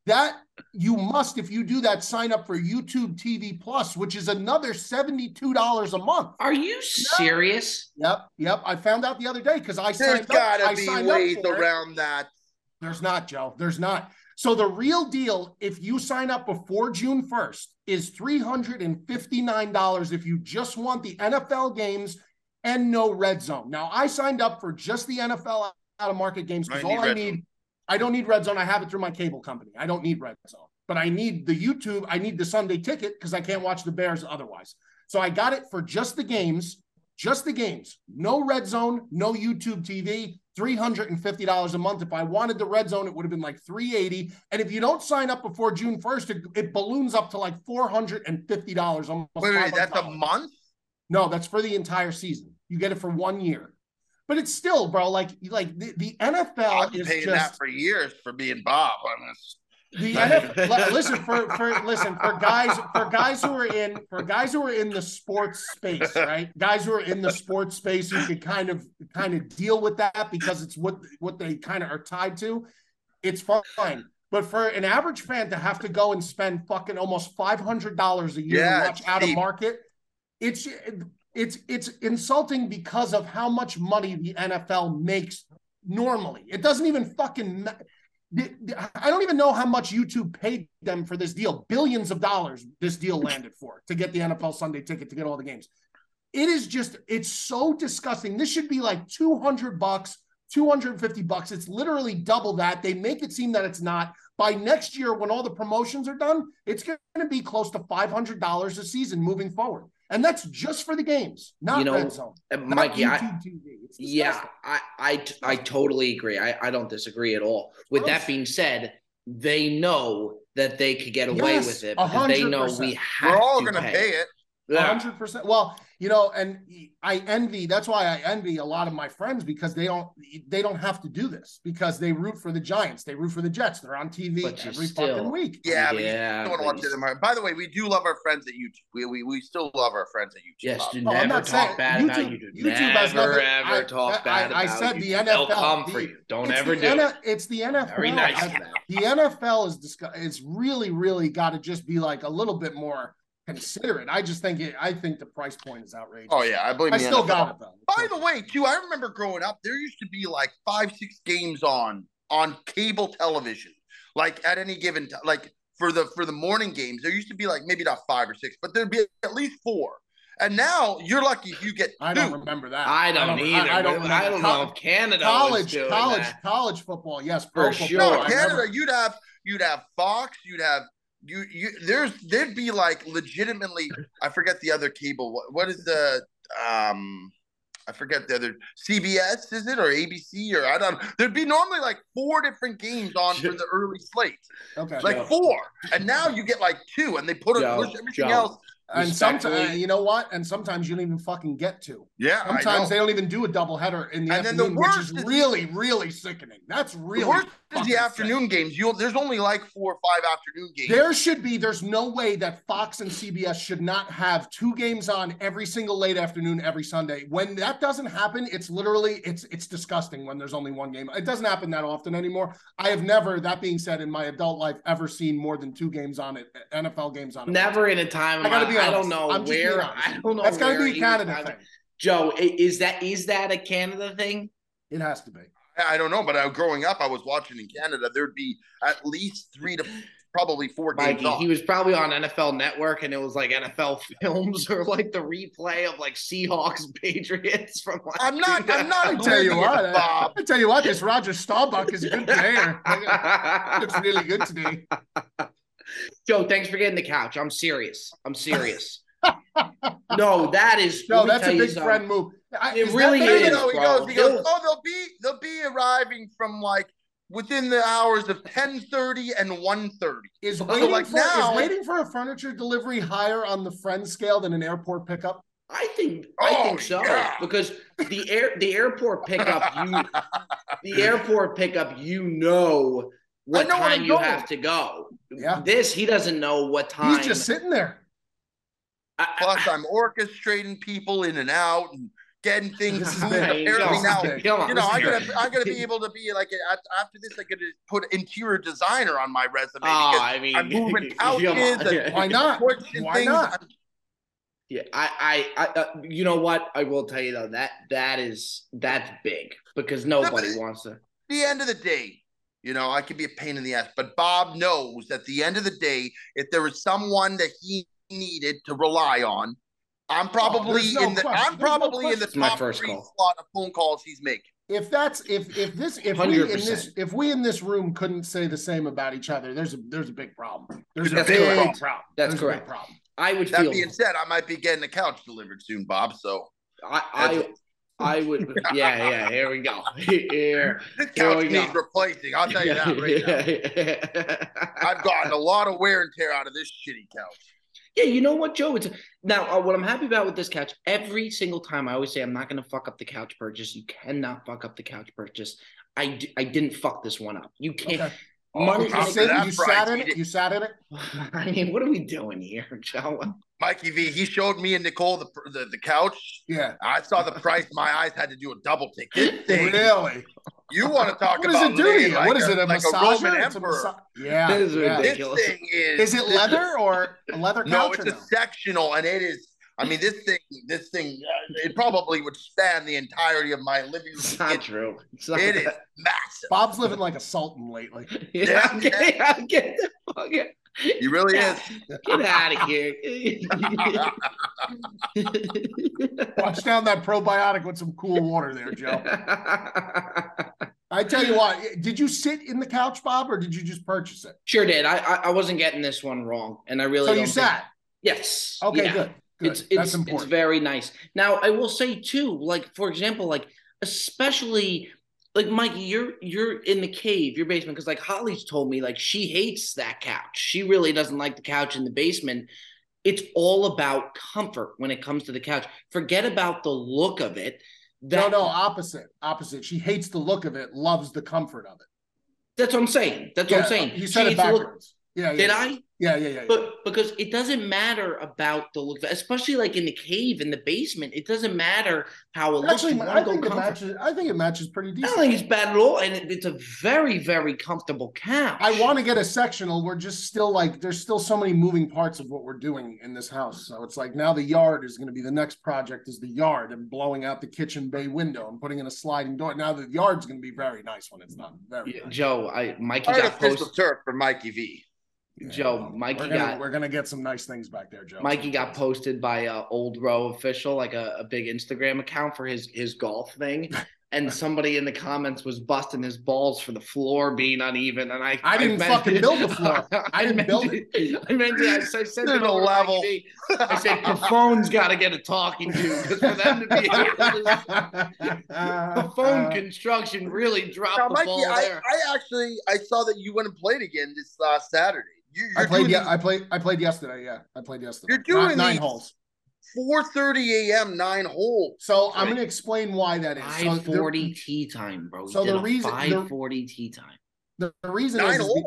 That you must, if you do that, sign up for YouTube TV Plus, which is another $72 a month. Are you serious? Yep. I found out the other day because I There's signed up. gotta be ways around that. There's not, Joe. There's not. So the real deal, if you sign up before June 1st, is $359 if you just want the NFL games and no red zone. Now, I signed up for just the NFL out-of-market games because all I need, I don't need red zone. I have it through my cable company. I don't need red zone. But I need the YouTube. I need the Sunday ticket because I can't watch the Bears otherwise. So I got it for just the games. Just the games. No red zone, no YouTube TV, $350 a month. If I wanted the red zone, it would have been like $380. And if you don't sign up before June 1st, it balloons up to like $450. Almost wait, that's a month? No, that's for the entire season. You get it for 1 year. But it's still, bro, like the NFL I've been paying that for years for being Bob. The NFL, listen for guys who are in the sports space, right? Guys who are in the sports space who can kind of deal with that because it's what they kind of are tied to. It's fine. But for an average fan to have to go and spend fucking almost $500 a year to watch out of market, it's insulting because of how much money the NFL makes normally. It doesn't even fucking. I don't even know how much YouTube paid them for this deal. Billions of dollars this deal landed for to get the NFL Sunday ticket to get all the games. It's so disgusting. This should be like $200, $250. It's literally double that. They make it seem that it's not. By next year, when all the promotions are done, it's going to be close to $500 a season moving forward. And that's just for the games, not red zone. Mikey, I totally agree. I don't disagree at all. With that being said, they know that they could get away with it because 100%. They know we have We're all going to pay it. 100%. Well, and that's why I envy a lot of my friends because they don't have to do this because they root for the Giants. They root for the Jets. They're on TV every fucking week. Yeah, but you don't want to watch them. By the way, we do love our friends at YouTube. We still love our friends at YouTube. Yes, do never talk bad about YouTube. Never ever talk bad about I said YouTube. the NFL. They'll come for you. Don't ever do it. It's the NFL. Very nice. The NFL is really, really got to just be like a little bit more consider it. I think the price point is outrageous. Oh yeah, I still got it though. By the way, too, I remember growing up, there used to be like 5-6 games on cable television, like at any given time. Like for the morning games, there used to be like maybe not 5 or 6, but there'd be at least 4. And now you're lucky if you get 2. I don't remember that. I don't either. I don't know if Canada was doing that. College football, yes, for sure. No, Canada, you'd have Fox, you'd have. There'd be like legitimately, I forget the other cable. What is the I forget the other, CBS is it or ABC or I don't know. There'd be normally like 4 different games on for the early slate. Okay, like 4, and now you get like 2, and they push everything else. And sometimes, you know what? And sometimes you don't even fucking get 2. Yeah, sometimes they don't even do a doubleheader in the afternoon, which is really, really sickening. That's really the worst is the afternoon games. There's only like 4 or 5 afternoon games. There's no way that Fox and CBS should not have 2 games on every single late afternoon every Sunday. When that doesn't happen, it's literally it's disgusting when there's only 1 game. It doesn't happen that often anymore. I have never, that being said, in my adult life, ever seen more than 2 games on it, NFL games on it. Never in a time. I don't know where. I don't know. That's got to be a Canada thing. Joe, is that a Canada thing? It has to be. I don't know, but growing up, I was watching in Canada. There'd be at least 3 to probably 4 games. Mikey, he was probably on NFL Network, and it was like NFL Films or like the replay of like Seahawks Patriots from. I'm not. I tell you what, Bob. I tell you what, this Roger Staubach is a good player. Looks really good today. Joe, thanks for getting the couch. I'm serious. No, that is. No, that's a big friend move. It really is. He goes. Oh, they'll be arriving from like within the hours of 10:30 and 1:30. Is waiting for a furniture delivery higher on the friend scale than an airport pickup? I think so because the airport pickup what time you have to go. Yeah. This he doesn't know what time. He's just sitting there. Plus, I'm orchestrating people in and out and getting things This is apparently big. now. Come on, You know, this is I'm gonna be able to be like after this. I'm gonna put interior designer on my resume Oh, because I mean, I'm moving come couches on. and Why not? pushing Why things. not? Yeah, you know what? I will tell you though that's big because nobody wants to. At the end of the day, you know, I could be a pain in the ass, but Bob knows at the end of the day, if there was someone that he needed to rely on, I'm probably there's no in the question. I'm There's no probably in the question. My top first 3 call. slot of phone calls he's making. If we in this room couldn't say the same about each other, there's a big problem. There's That's a big correct. problem. That's There's correct. A big problem. I would That feel. being said, I might be getting a couch delivered soon, Bob. So I would. Yeah. Here we go. Here this couch we go. needs replacing. I'll tell you that right now. I've gotten a lot of wear and tear out of this shitty couch. Yeah, you know what, Joe? Now, what I'm happy about with this couch, every single time I always say I'm not going to fuck up the couch purchase. You cannot fuck up the couch purchase. I didn't fuck this one up. You can't. Okay. Money. You sat in it. You sat in it. I mean, what are we doing here, Joe? Mikey V, he showed me and Nicole the couch. Yeah. I saw the price. My eyes had to do a double take. This thing, Really? you want to talk What about does it do to you? like what is it? A like massager? a Roman It's a emperor. yeah. This is ridiculous. This thing is. Is it leather or a leather couch? No, it's or a sectional, and it is. I mean, this thing, it probably would span the entirety of my living room. It's not true. It is massive. Bob's living like a sultan lately. Yeah, get the fuck out. He really is. Get out of here. Wash down that probiotic with some cool water there, Joe. I tell you what, did you sit in the couch, Bob, or did you just purchase it? Sure did. I wasn't getting this one wrong, and I really. So don't you sat. Yes. Okay, yeah. good. That's important. It's very nice. Now, I will say too, like for example, like especially like Mikey, you're in the cave, your basement, because like Holly's told me, like she hates that couch. She really doesn't like the couch in the basement. It's all about comfort when it comes to the couch. Forget about the look of it. No, opposite. She hates the look of it, loves the comfort of it. That's what I'm saying. That's what I'm saying. You said it backwards. Did I? Yeah. But because it doesn't matter about the look, especially like in the cave, in the basement, it doesn't matter how it looks. Actually, I think it matches pretty I decent. don't think it's bad at all, and it's a very, very comfortable couch. I want to get a sectional. We're just still like, there's still so many moving parts of what we're doing in this house. So it's like now the yard is going to be the next project is the yard and blowing out the kitchen bay window and putting in a sliding door. Now the yard's going to be very nice when it's done. Very nice. Joe, Mikey got got posted. turf for Mikey V. Joe, we're gonna get some nice things back there, Joe. Mikey got posted by Old Row Official, like a big Instagram account for his golf thing. And somebody in the comments was busting his balls for the floor being uneven. And I didn't fucking build the floor. I didn't build it. I said There's a level. I said Cafone's got to get a talking to because for them to be able to, Cafone construction really dropped Now, the Mikey, ball there. I saw that you went and played again this last Saturday. I played yesterday. Yeah, I played yesterday. You're doing nine holes. 4:30 a.m. 9 holes. So I'm going to explain why that is. 5:40 tee time, bro. So the reason 5:40 tee time. The reason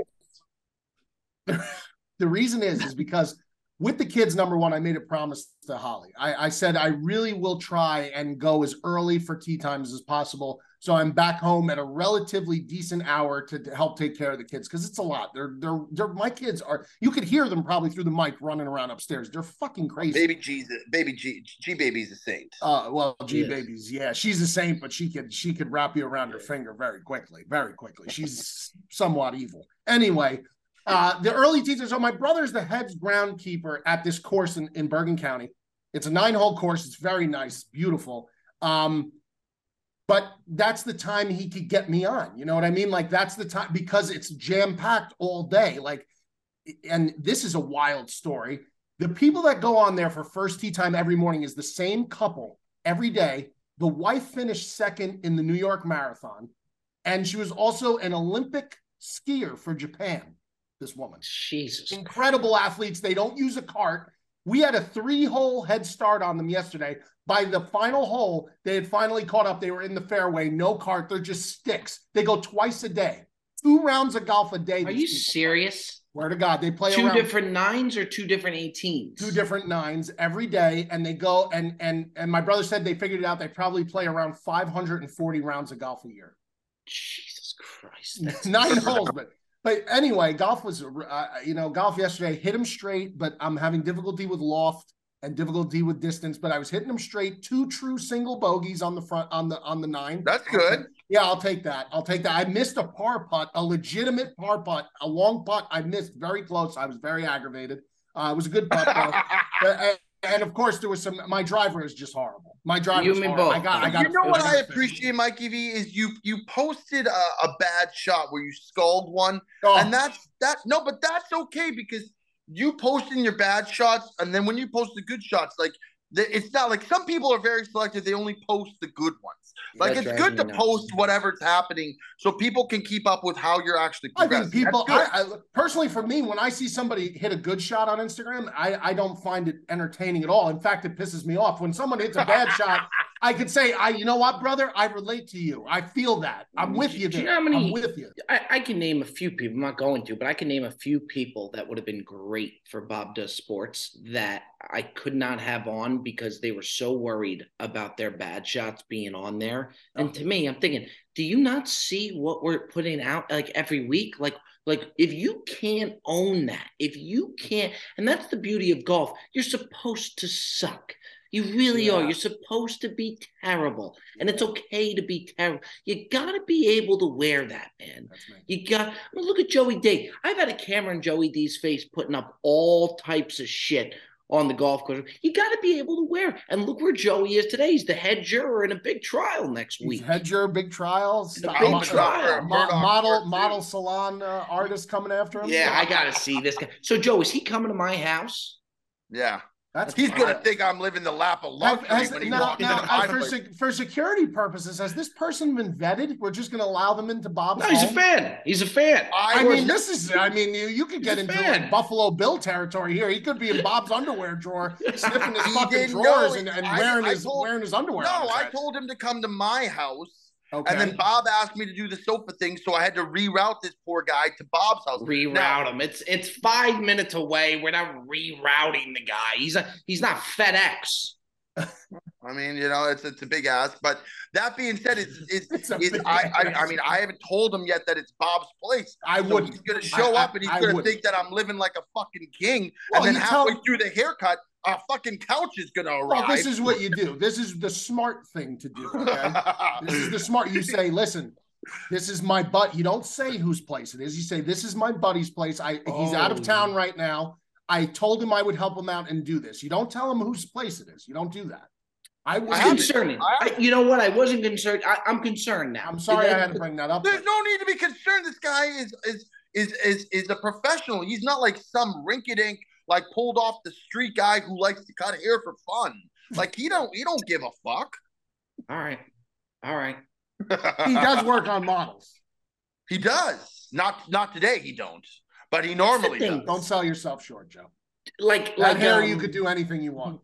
the reason is because with the kids, number one, I made a promise to Holly. I said I really will try and go as early for tee times as possible. So I'm back home at a relatively decent hour to help take care of the kids because it's a lot. They're my kids are. You could hear them probably through the mic running around upstairs. They're fucking crazy. G baby's a saint. Well, G baby's she's a saint, but she could wrap you around her finger very quickly. She's somewhat evil. Anyway, the early teachers. So my brother's the head groundkeeper at this course in Bergen County. It's a 9-hole course. It's very nice, beautiful. But that's the time he could get me on. You know what I mean? Like that's the time because it's jam-packed all day. Like, and this is a wild story. The people that go on there for first tee time every morning is the same couple every day. The wife finished second in the New York Marathon. And she was also an Olympic skier for Japan, this woman. Jesus. Incredible athletes. They don't use a cart. We had a 3-hole head start on them yesterday. By the final hole, they had finally caught up. They were in the fairway, no cart. They're just sticks. They go twice a day, 2 rounds of golf a day. Are you serious? Swear to God, they play two around different 9s or two different 18s? two different 9s every day, and they go and my brother said they figured it out. They probably play around 540 rounds of golf a year. Jesus Christ, that's 9 holes, but anyway, golf was golf yesterday hit him straight, but I'm having difficulty with loft and difficulty with distance. But I was hitting them straight, 2 true single bogeys on the front on the 9. That's good. Yeah, I'll take that. I missed a par putt, a legitimate par putt, a long putt. I missed very close. I was very aggravated. It was a good putt though. And of course, there was my driver is just horrible. My driver is horrible. Both. I got. You know what I appreciate, Mikey V, is you posted a bad shot where you sculled one, and that's okay because you posting your bad shots, and then when you post the good shots, like it's not like some people are very selective. They only post the good ones. Like it's good to post whatever's happening so people can keep up with how you're actually progressing. I think people, I personally, for me, when I see somebody hit a good shot on Instagram, I don't find it entertaining at all. In fact, it pisses me off. When someone hits a bad shot, I could say, you know what, brother? I relate to you. I feel that. I'm with you there. I'm with you. I can name a few people. I'm not going to, but I can name a few people that would have been great for Bob Does Sports that I could not have on because they were so worried about their bad shots being on there. And to me, I'm thinking, do you not see what we're putting out like every week? Like if you can't own that, if you can't, and that's the beauty of golf, you're supposed to suck. You really are. You're supposed to be terrible, and it's okay to be terrible. You got to be able to wear that, man. You got. I mean, look at Joey D. I've had a camera in Joey D's face putting up all types of shit on the golf course. You got to be able to wear. And look where Joey is today. He's the head juror in a big trial next week. Head juror, big trial. Model salon artist coming after him. Yeah, I got to see this guy. So, Joe, is he coming to my house? Yeah. He's going to think I'm living the lap of luxury for security purposes, has this person been vetted? We're just going to allow them into Bob's home? He's a fan. He's a fan. You could get into like Buffalo Bill territory here. He could be in Bob's underwear drawer, sniffing his fucking drawers and wearing his underwear. No, I told him to come to my house. Okay. And then Bob asked me to do the sofa thing, so I had to reroute this poor guy to Bob's house. Reroute him. It's 5 minutes away. We're not rerouting the guy. He's not FedEx. I mean, it's a big ask. But that being said, I haven't told him yet that it's Bob's place. I wouldn't. He's gonna show up and he's gonna think that I'm living like a fucking king. Well, and then halfway through the haircut, a fucking couch is gonna arrive. Well, this is what you do. This is the smart thing to do. Okay? This is the smart. You say, listen, this is my butt. You don't say whose place it is. You say, this is my buddy's place. He's out of town right now. I told him I would help him out and do this. You don't tell him whose place it is. You don't do that. I'm concerned. You know what? I wasn't concerned. I'm concerned now. I'm sorry I had to bring that up. There's no need to be concerned. This guy is a professional. He's not like some rinky-dink, like pulled off the street guy who likes to cut hair for fun. Like he don't give a fuck. All right. He does work on models. He does. Not today. He don't. But he normally does. Don't sell yourself short, Joe. Like hair, you could do anything you want.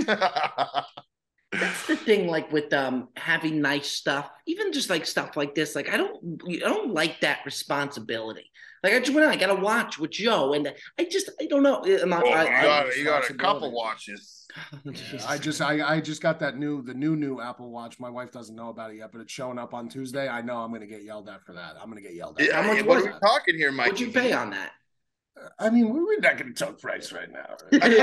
That's the thing, like with having nice stuff, even just like stuff like this. Like I don't like that responsibility. Like I gotta watch with Joe, and I don't know. You got a couple watches. Yeah, I just got the new Apple Watch. My wife doesn't know about it yet, but it's showing up on Tuesday. I know I'm gonna get yelled at for that. I'm gonna get yelled at. How much? What are we talking here, Mike? What'd you pay on that? I mean, we're not gonna talk price right now.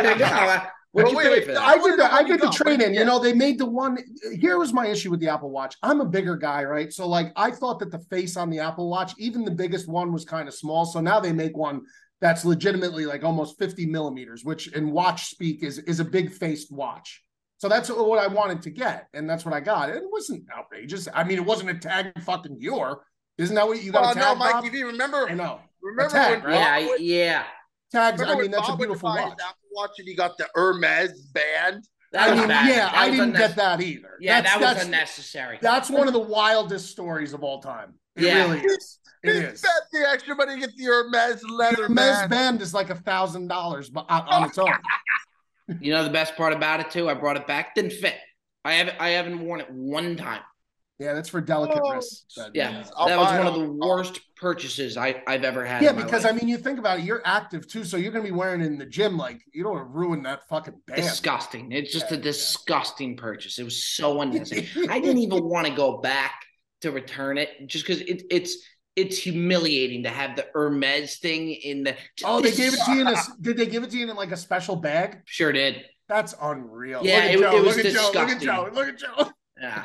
I did the trade-in. They made the one. Here was my issue with the Apple Watch. I'm a bigger guy, right? So like I thought that the face on the Apple Watch, even the biggest one, was kind of small. So now they make one that's legitimately like almost 50 millimeters, which in watch speak is a big faced watch. So that's what I wanted to get, and that's what I got. It wasn't outrageous. I mean, it wasn't a tag fucking Dior. Isn't that what you got? No, Mike, if you remember, I know. Remember tag, when right? Yeah. Tags. I mean, that's a beautiful watch. Apple Watch, and he got the Hermes band. I didn't get that either. Yeah, that was unnecessary. That's one of the wildest stories of all time. It really is. It is. Bet the extra money to get the Hermes leather Hermes band is like $1,000 on its own. You know the best part about it too? I brought it back. Didn't fit. I haven't worn it one time. Yeah, that's for delicate wrists. Yeah, I'll that was buy one it. of the worst purchases I've ever had. Yeah, in my because life. I mean, you think about it, you're active too, so you're going to be wearing it in the gym. Like, you don't want to ruin that fucking band. Disgusting. It's just a disgusting purchase. It was so unnecessary. I didn't even want to go back to return it just because it's humiliating to have the Hermes thing in the. Oh, they gave it to you did they give it to you in like a special bag? Sure did. That's unreal. Yeah, look at Joe. it was Look at Joe. Look at disgusting. Joe. Look at Joe. Yeah.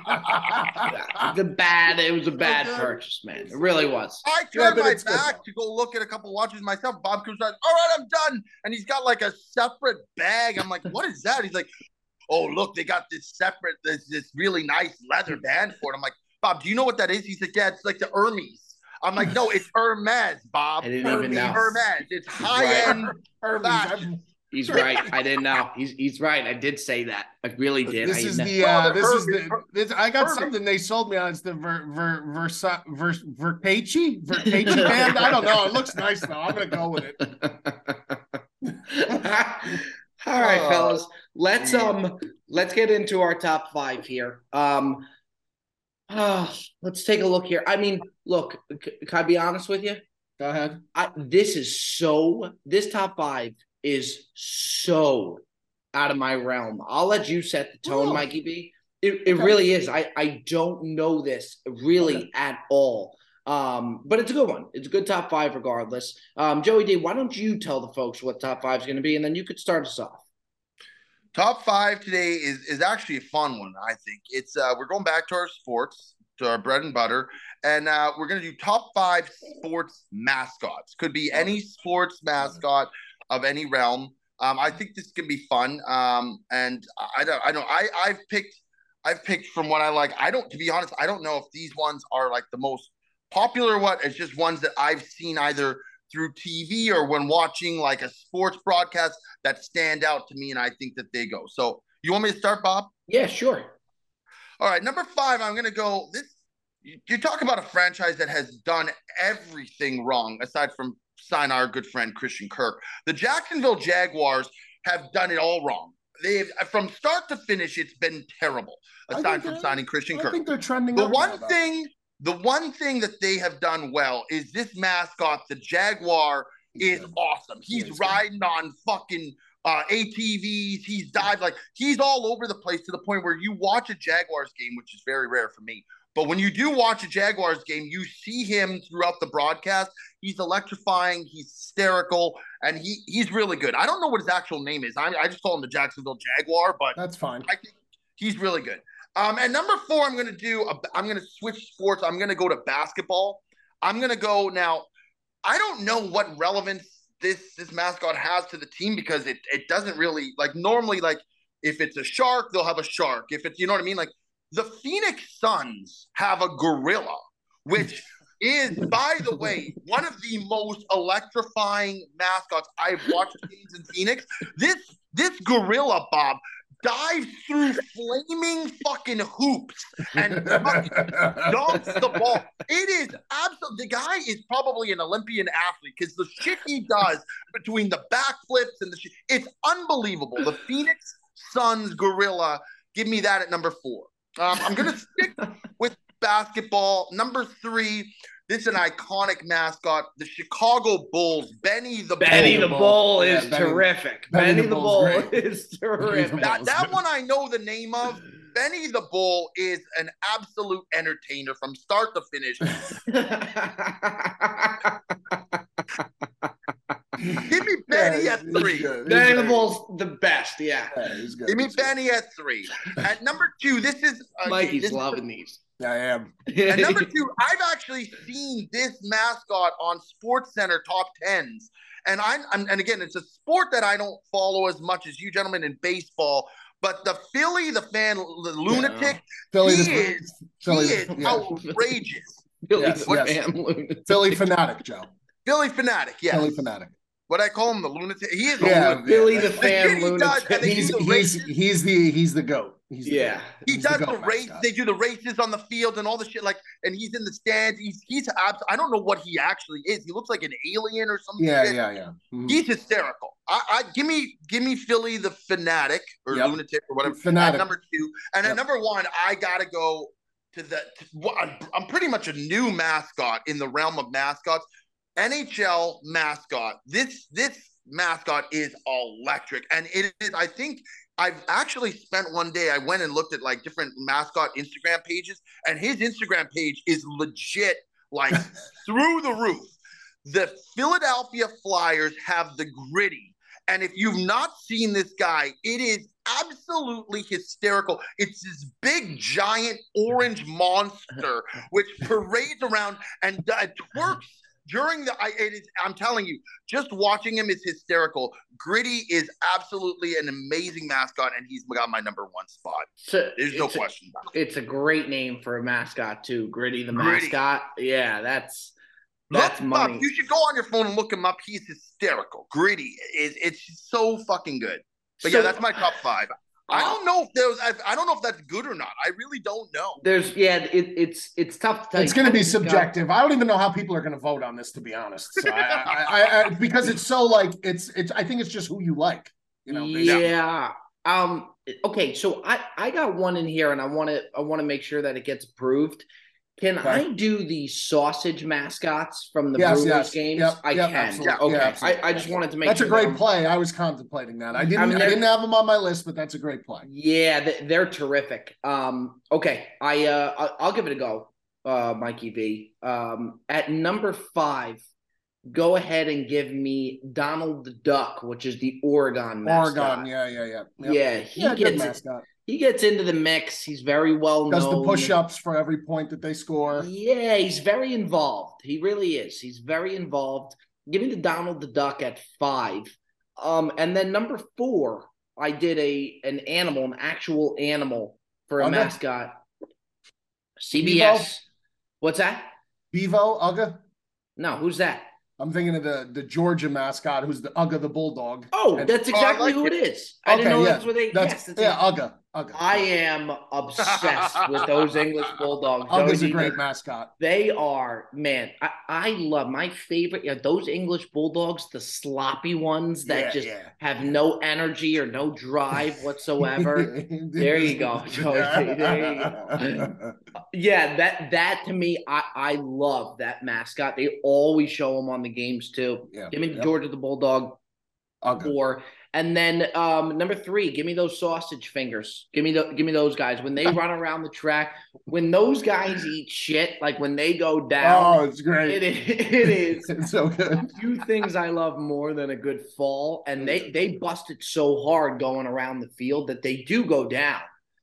It was a bad purchase, man. It really was. I turned my it's good, back to go look at a couple watches myself. Bob comes out, all right, I'm done. And he's got like a separate bag. I'm like, what is that? He's like, oh, look, they got this separate, this really nice leather band for it. I'm like, Bob, do you know what that is? He's like, yeah, it's like the Hermes. I'm like, no, it's Hermes, Bob. I didn't even know. Hermes. It's high-end Hermes. He's right. I didn't know. He's right. I did say that. I really did. This is I got something they sold me on. It's the Verpace band. I don't know. It looks nice though. I'm gonna go with it. All right, fellas. Let's get into our top 5 here. Let's take a look here. I mean, look, can I be honest with you? Go ahead. This top 5 is so out of my realm. I'll let you set the tone, Mikey B. It really is. I don't know this really at all. But it's a good one. It's a good top 5 regardless. Joey D, why don't you tell the folks what top 5 is going to be, and then you could start us off. Top 5 today is actually a fun one, I think. It's we're going back to our sports, to our bread and butter, and we're going to do top 5 sports mascots. Could be any sports mascot of any realm. I think this can be fun. And I've picked from what I like. To be honest, I don't know if these ones are like the most popular what. It's just ones that I've seen either through TV or when watching like a sports broadcast that stand out to me, and I think that they go. So you want me to start, Bob? Yeah, sure. All right, number 5, I'm going to go this. You talk about a franchise that has done everything wrong, aside from sign our good friend Christian Kirk. The Jacksonville Jaguars have done it all wrong. They've from start to finish, it's been terrible, aside from signing Christian Kirk. I think they're trending. The one thing that they have done well is this mascot, the Jaguar, is awesome. He's riding on fucking ATVs. He's dived, like he's all over the place to the point where you watch a Jaguars game, which is very rare for me. But when you do watch a Jaguars game, you see him throughout the broadcast. He's electrifying. He's hysterical, and he's really good. I don't know what his actual name is. I just call him the Jacksonville Jaguar, but that's fine. I think he's really good. And number 4, I'm going to switch sports. I'm going to go to basketball. I'm going to go now. I don't know what relevance this mascot has to the team because it doesn't really, like, normally, like if it's a shark, they'll have a shark. If it's, you know what I mean? Like the Phoenix Suns have a gorilla, which is, by the way, one of the most electrifying mascots I've watched games in Phoenix. This gorilla, Bob, dives through flaming fucking hoops and fucking dunks the ball. It is absolutely, the guy is probably an Olympian athlete because the shit he does between the backflips and the shit, it's unbelievable. The Phoenix Suns gorilla, give me that at number 4. I'm going to stick with basketball. Number 3, this is an iconic mascot, the Chicago Bulls. Benny the Bull is terrific. Benny the Bull is terrific. That one I know the name of. Benny the Bull is an absolute entertainer from start to finish. Give me Benny at 3. Benny the Bull's the best, yeah. Give me Benny at 3. At number 2, this is Mikey's loving these. I am. And number 2, I've actually seen this mascot on Sports Center top 10s. And and again, it's a sport that I don't follow as much as you gentlemen in baseball. But the Philly, the lunatic, he is outrageous. Philly fanatic, Joe. Philly fanatic, yes. Philly fanatic. What I call him, the lunatic. He is Billy the fan lunatic. He's the GOAT. He does the race. They do the races on the field and all the shit. Like, and he's in the stands. I don't know what he actually is. He looks like an alien or something. Yeah. Mm-hmm. He's hysterical. Give me Philly the fanatic or lunatic or whatever. Fanatic. At number 2, and at number 1, I gotta go I'm pretty much a new mascot in the realm of mascots. NHL mascot. This mascot is electric, and it is. I think I've actually spent one day. I went and looked at like different mascot Instagram pages, and his Instagram page is legit, like through the roof. The Philadelphia Flyers have the Gritty, and if you've not seen this guy, it is absolutely hysterical. It's this big, giant orange monster which parades around and twerks during I'm telling you, just watching him is hysterical. Gritty is absolutely an amazing mascot, and he's got my number one spot. So there's no question about it. It's a great name for a mascot too. Gritty the mascot. Yeah, that's money. Up. You should go on your phone and look him up. He's hysterical. Gritty it's so fucking good. But yeah, that's my top 5. I don't know if that's good or not. I really don't know. It's tough to tell. It's going to be subjective. I don't even know how people are going to vote on this, to be honest. So I because it's so like it's. I think it's just who you like. You know. Basically. Yeah. Okay. So I got one in here, and I want to make sure that it gets approved. Can I do the sausage mascots from the Brewers games? Yep, I can. Absolutely. Okay. Yeah, I just wanted to make that's sure. That's a great play. I was contemplating that. I didn't have them on my list, but that's a great play. Yeah, they're terrific. Okay. I'll give it a go, Mikey V. At number 5, go ahead and give me Donald the Duck, which is the Oregon mascot. Oregon, yeah. Yeah, he gets into the mix. He's very well known. Does the push-ups for every point that they score. Yeah, he's very involved. He really is. He's very involved. Give me the Donald the Duck at 5. And then number 4, I did an actual animal for a mascot. CBS. Bevo? What's that? Bevo, Ugga? No, who's that? I'm thinking of the Georgia mascot, who's the Ugga the Bulldog. Oh, that's exactly who it is. I didn't know that's what they. Ugga. I am obsessed with those English Bulldogs. Ugga's a great mascot. They are, man. I love my favorite. Those English Bulldogs, the sloppy ones that have no energy or no drive whatsoever. There you go, Joey. There you go. Yeah, that to me, I love that mascot. They always show them on the games too. Yeah, give me the Georgia the Bulldog. Ugga. And then number 3, give me those sausage fingers. Give me those guys when they run around the track. When those guys eat shit, like when they go down. Oh, it's great. It is. It's so good. 2 things I love more than a good fall, and they busted so hard going around the field that they do go down.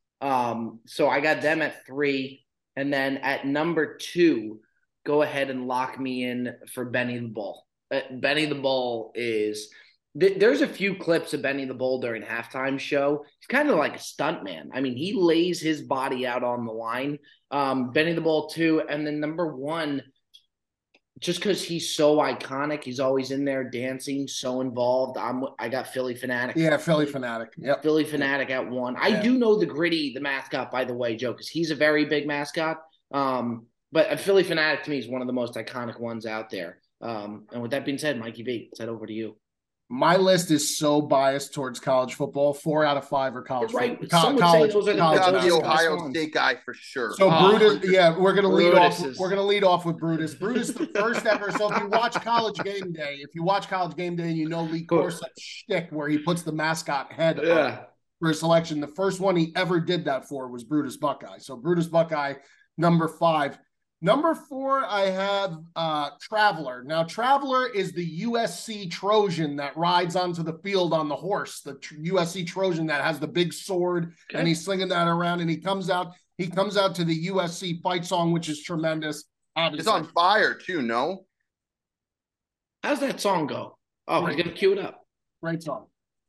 So I got them at 3, and then at number 2, go ahead and lock me in for Benny the Bull. Benny the Bull is. There's a few clips of Benny the Bull during halftime show. He's kind of like a stunt man. I mean, he lays his body out on the line. Benny the Bull 2, and then number 1, just because he's so iconic, he's always in there dancing, so involved. I got Philly Fanatic. Yeah, Philly Fanatic. Yep. Philly Fanatic at 1. I do know the Gritty, the mascot, by the way, Joe, because he's a very big mascot. But a Philly Fanatic to me is one of the most iconic ones out there. And with that being said, Mikey V, it's head over to you. My list is so biased towards college football. 4 out of 5 are college. Right. College. The Ohio State guy for sure. So Brutus, we're gonna lead off. We're gonna lead off with Brutus. Brutus, the first ever. So if you watch College Game Day, you know Lee Corso's shtick where he puts the mascot head up for a selection. The first one he ever did that for was Brutus Buckeye. So Brutus Buckeye, number 5. Number 4, I have Traveler. Now, Traveler is the USC Trojan that rides onto the field on the horse, the USC Trojan that has the big sword, and he's slinging that around, and he comes out to the USC fight song, which is tremendous. Obviously. It's on fire, too, no? How's that song go? Oh, we're going to cue it up. Great song.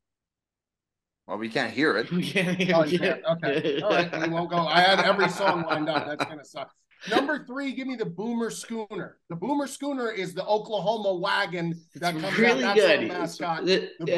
Well, we can't hear it. Okay. All right, we won't go. I had every song lined up. That's going to suck. Number 3, give me the Boomer Schooner. The Boomer Schooner is the Oklahoma wagon that comes really out. That's the mascot.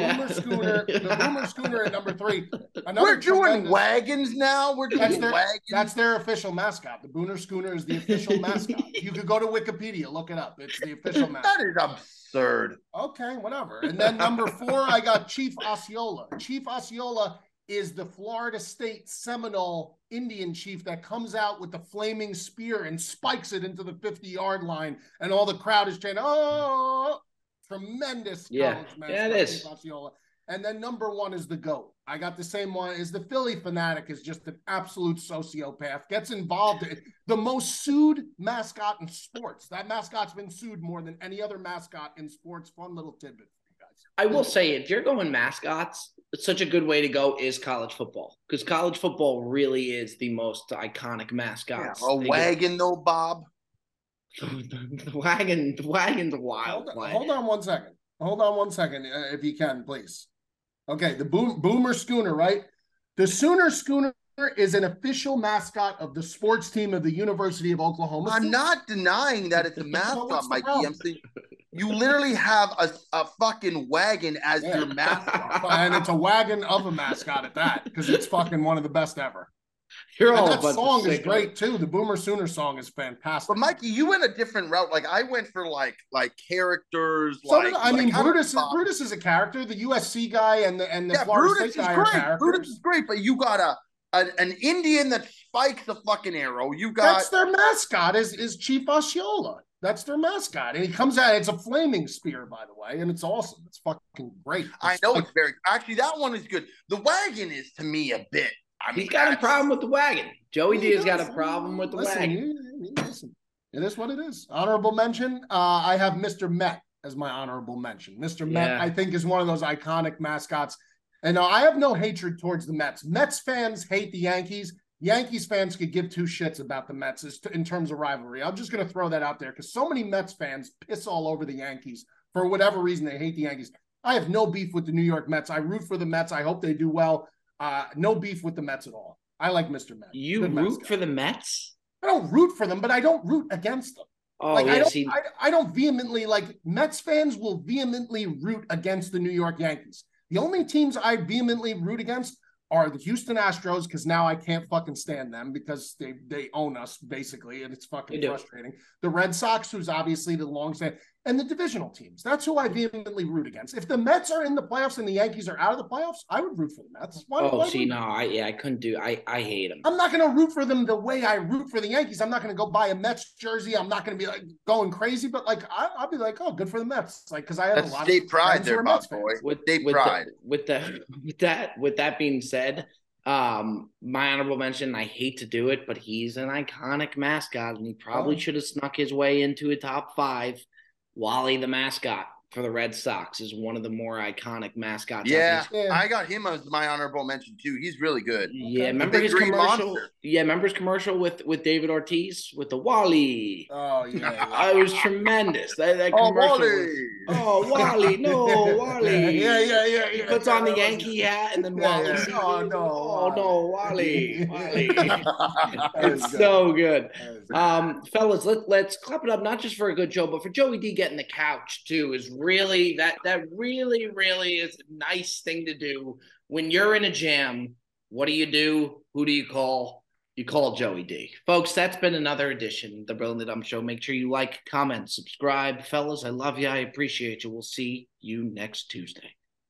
The Boomer Schooner at number 3. We're doing wagons now. We're doing wagons. That's their official mascot. The Boomer Schooner is the official mascot. You could go to Wikipedia, look it up. It's the official mascot. That is absurd. Okay, whatever. And then number 4, I got Chief Osceola. Chief Osceola is the Florida State Seminole Indian chief that comes out with the flaming spear and spikes it into the 50-yard line, and all the crowd is chanting, "Oh!" Tremendous college mascot. Yeah, it is. Osceola. And then number 1 is the GOAT. I got the same one. Is the Philly Fanatic is just an absolute sociopath. Gets involved in the most sued mascot in sports. That mascot's been sued more than any other mascot in sports. Fun little tidbit for you guys. I will say, if you're going mascots, such a good way to go is college football, because college football really is the most iconic mascots. A wagon, though, Bob. The wagon's wild. Hold on one second. Hold on one second, if you can, please. Okay, the Boomer Schooner, right? The Sooner Schooner is an official mascot of the sports team of the University of Oklahoma. I'm not denying that it's a mascot, Mikey. I'm saying you literally have a fucking wagon as your mascot. And it's a wagon of a mascot at that, because it's fucking one of the best ever. You're all that song is great too. The Boomer Sooner song is fantastic. But Mikey, you went a different route. Like I went for like characters. So Brutus is a character. The USC guy and the Florida Brutus State guy are characters. Brutus is great, but you got an Indian that spikes a fucking arrow. You got that's their mascot is Chief Osceola. That's their mascot, and he comes out. It's a flaming spear, by the way, and it's awesome. It's fucking great. I know it's very actually that one is good. The wagon is to me a bit. I mean, he's got a problem with the wagon. Joey D has got a problem with the wagon. Listen, it is what it is. Honorable mention. I have Mr. Met as my honorable mention. Mr. Met, I think, is one of those iconic mascots. And I have no hatred towards the Mets. Mets fans hate the Yankees. Yankees fans could give two shits about the Mets in terms of rivalry. I'm just going to throw that out there because so many Mets fans piss all over the Yankees for whatever reason. They hate the Yankees. I have no beef with the New York Mets. I root for the Mets. I hope they do well. No beef with the Mets at all. I like Mr. Met. You root for the Mets? I don't root for them, but I don't root against them. Oh, like, yeah, I don't vehemently, like, Mets fans will vehemently root against the New York Yankees. The only teams I vehemently root against are the Houston Astros, because now I can't fucking stand them because they own us, basically, and it's fucking frustrating. The Red Sox, who's obviously the long-standing, and the divisional teams. That's who I vehemently root against. If the Mets are in the playoffs and the Yankees are out of the playoffs, I would root for the Mets. I couldn't do. I hate them. I'm not going to root for them the way I root for the Yankees. I'm not going to go buy a Mets jersey. I'm not going to be like going crazy, but like I'll be like, oh, good for the Mets. Like, because I have a lot of pride there, Mets boy. With pride. With that being said, my honorable mention, I hate to do it, but he's an iconic mascot, and he probably should have snuck his way into a top 5. Wally the mascot for the Red Sox is one of the more iconic mascots. Yeah, I got him as my honorable mention too. He's really good. Yeah, remember his commercial? Monster. Yeah, remember his commercial with David Ortiz with the Wally? Oh yeah, it was tremendous. That commercial. Wally, no, Wally. Yeah. He puts on the Yankee hat and then Wally. Oh no, Wally. It's so good. Fellas, let's clap it up, not just for a good show, but for Joey D getting the couch too. Is really that really is a nice thing to do when you're in a jam. What do? Who do you call? You call Joey D. Folks, that's been another edition of the Brilliantly Dumb Show. Make sure you like, comment, subscribe. Fellas, I love you. I appreciate you. We'll see you next Tuesday.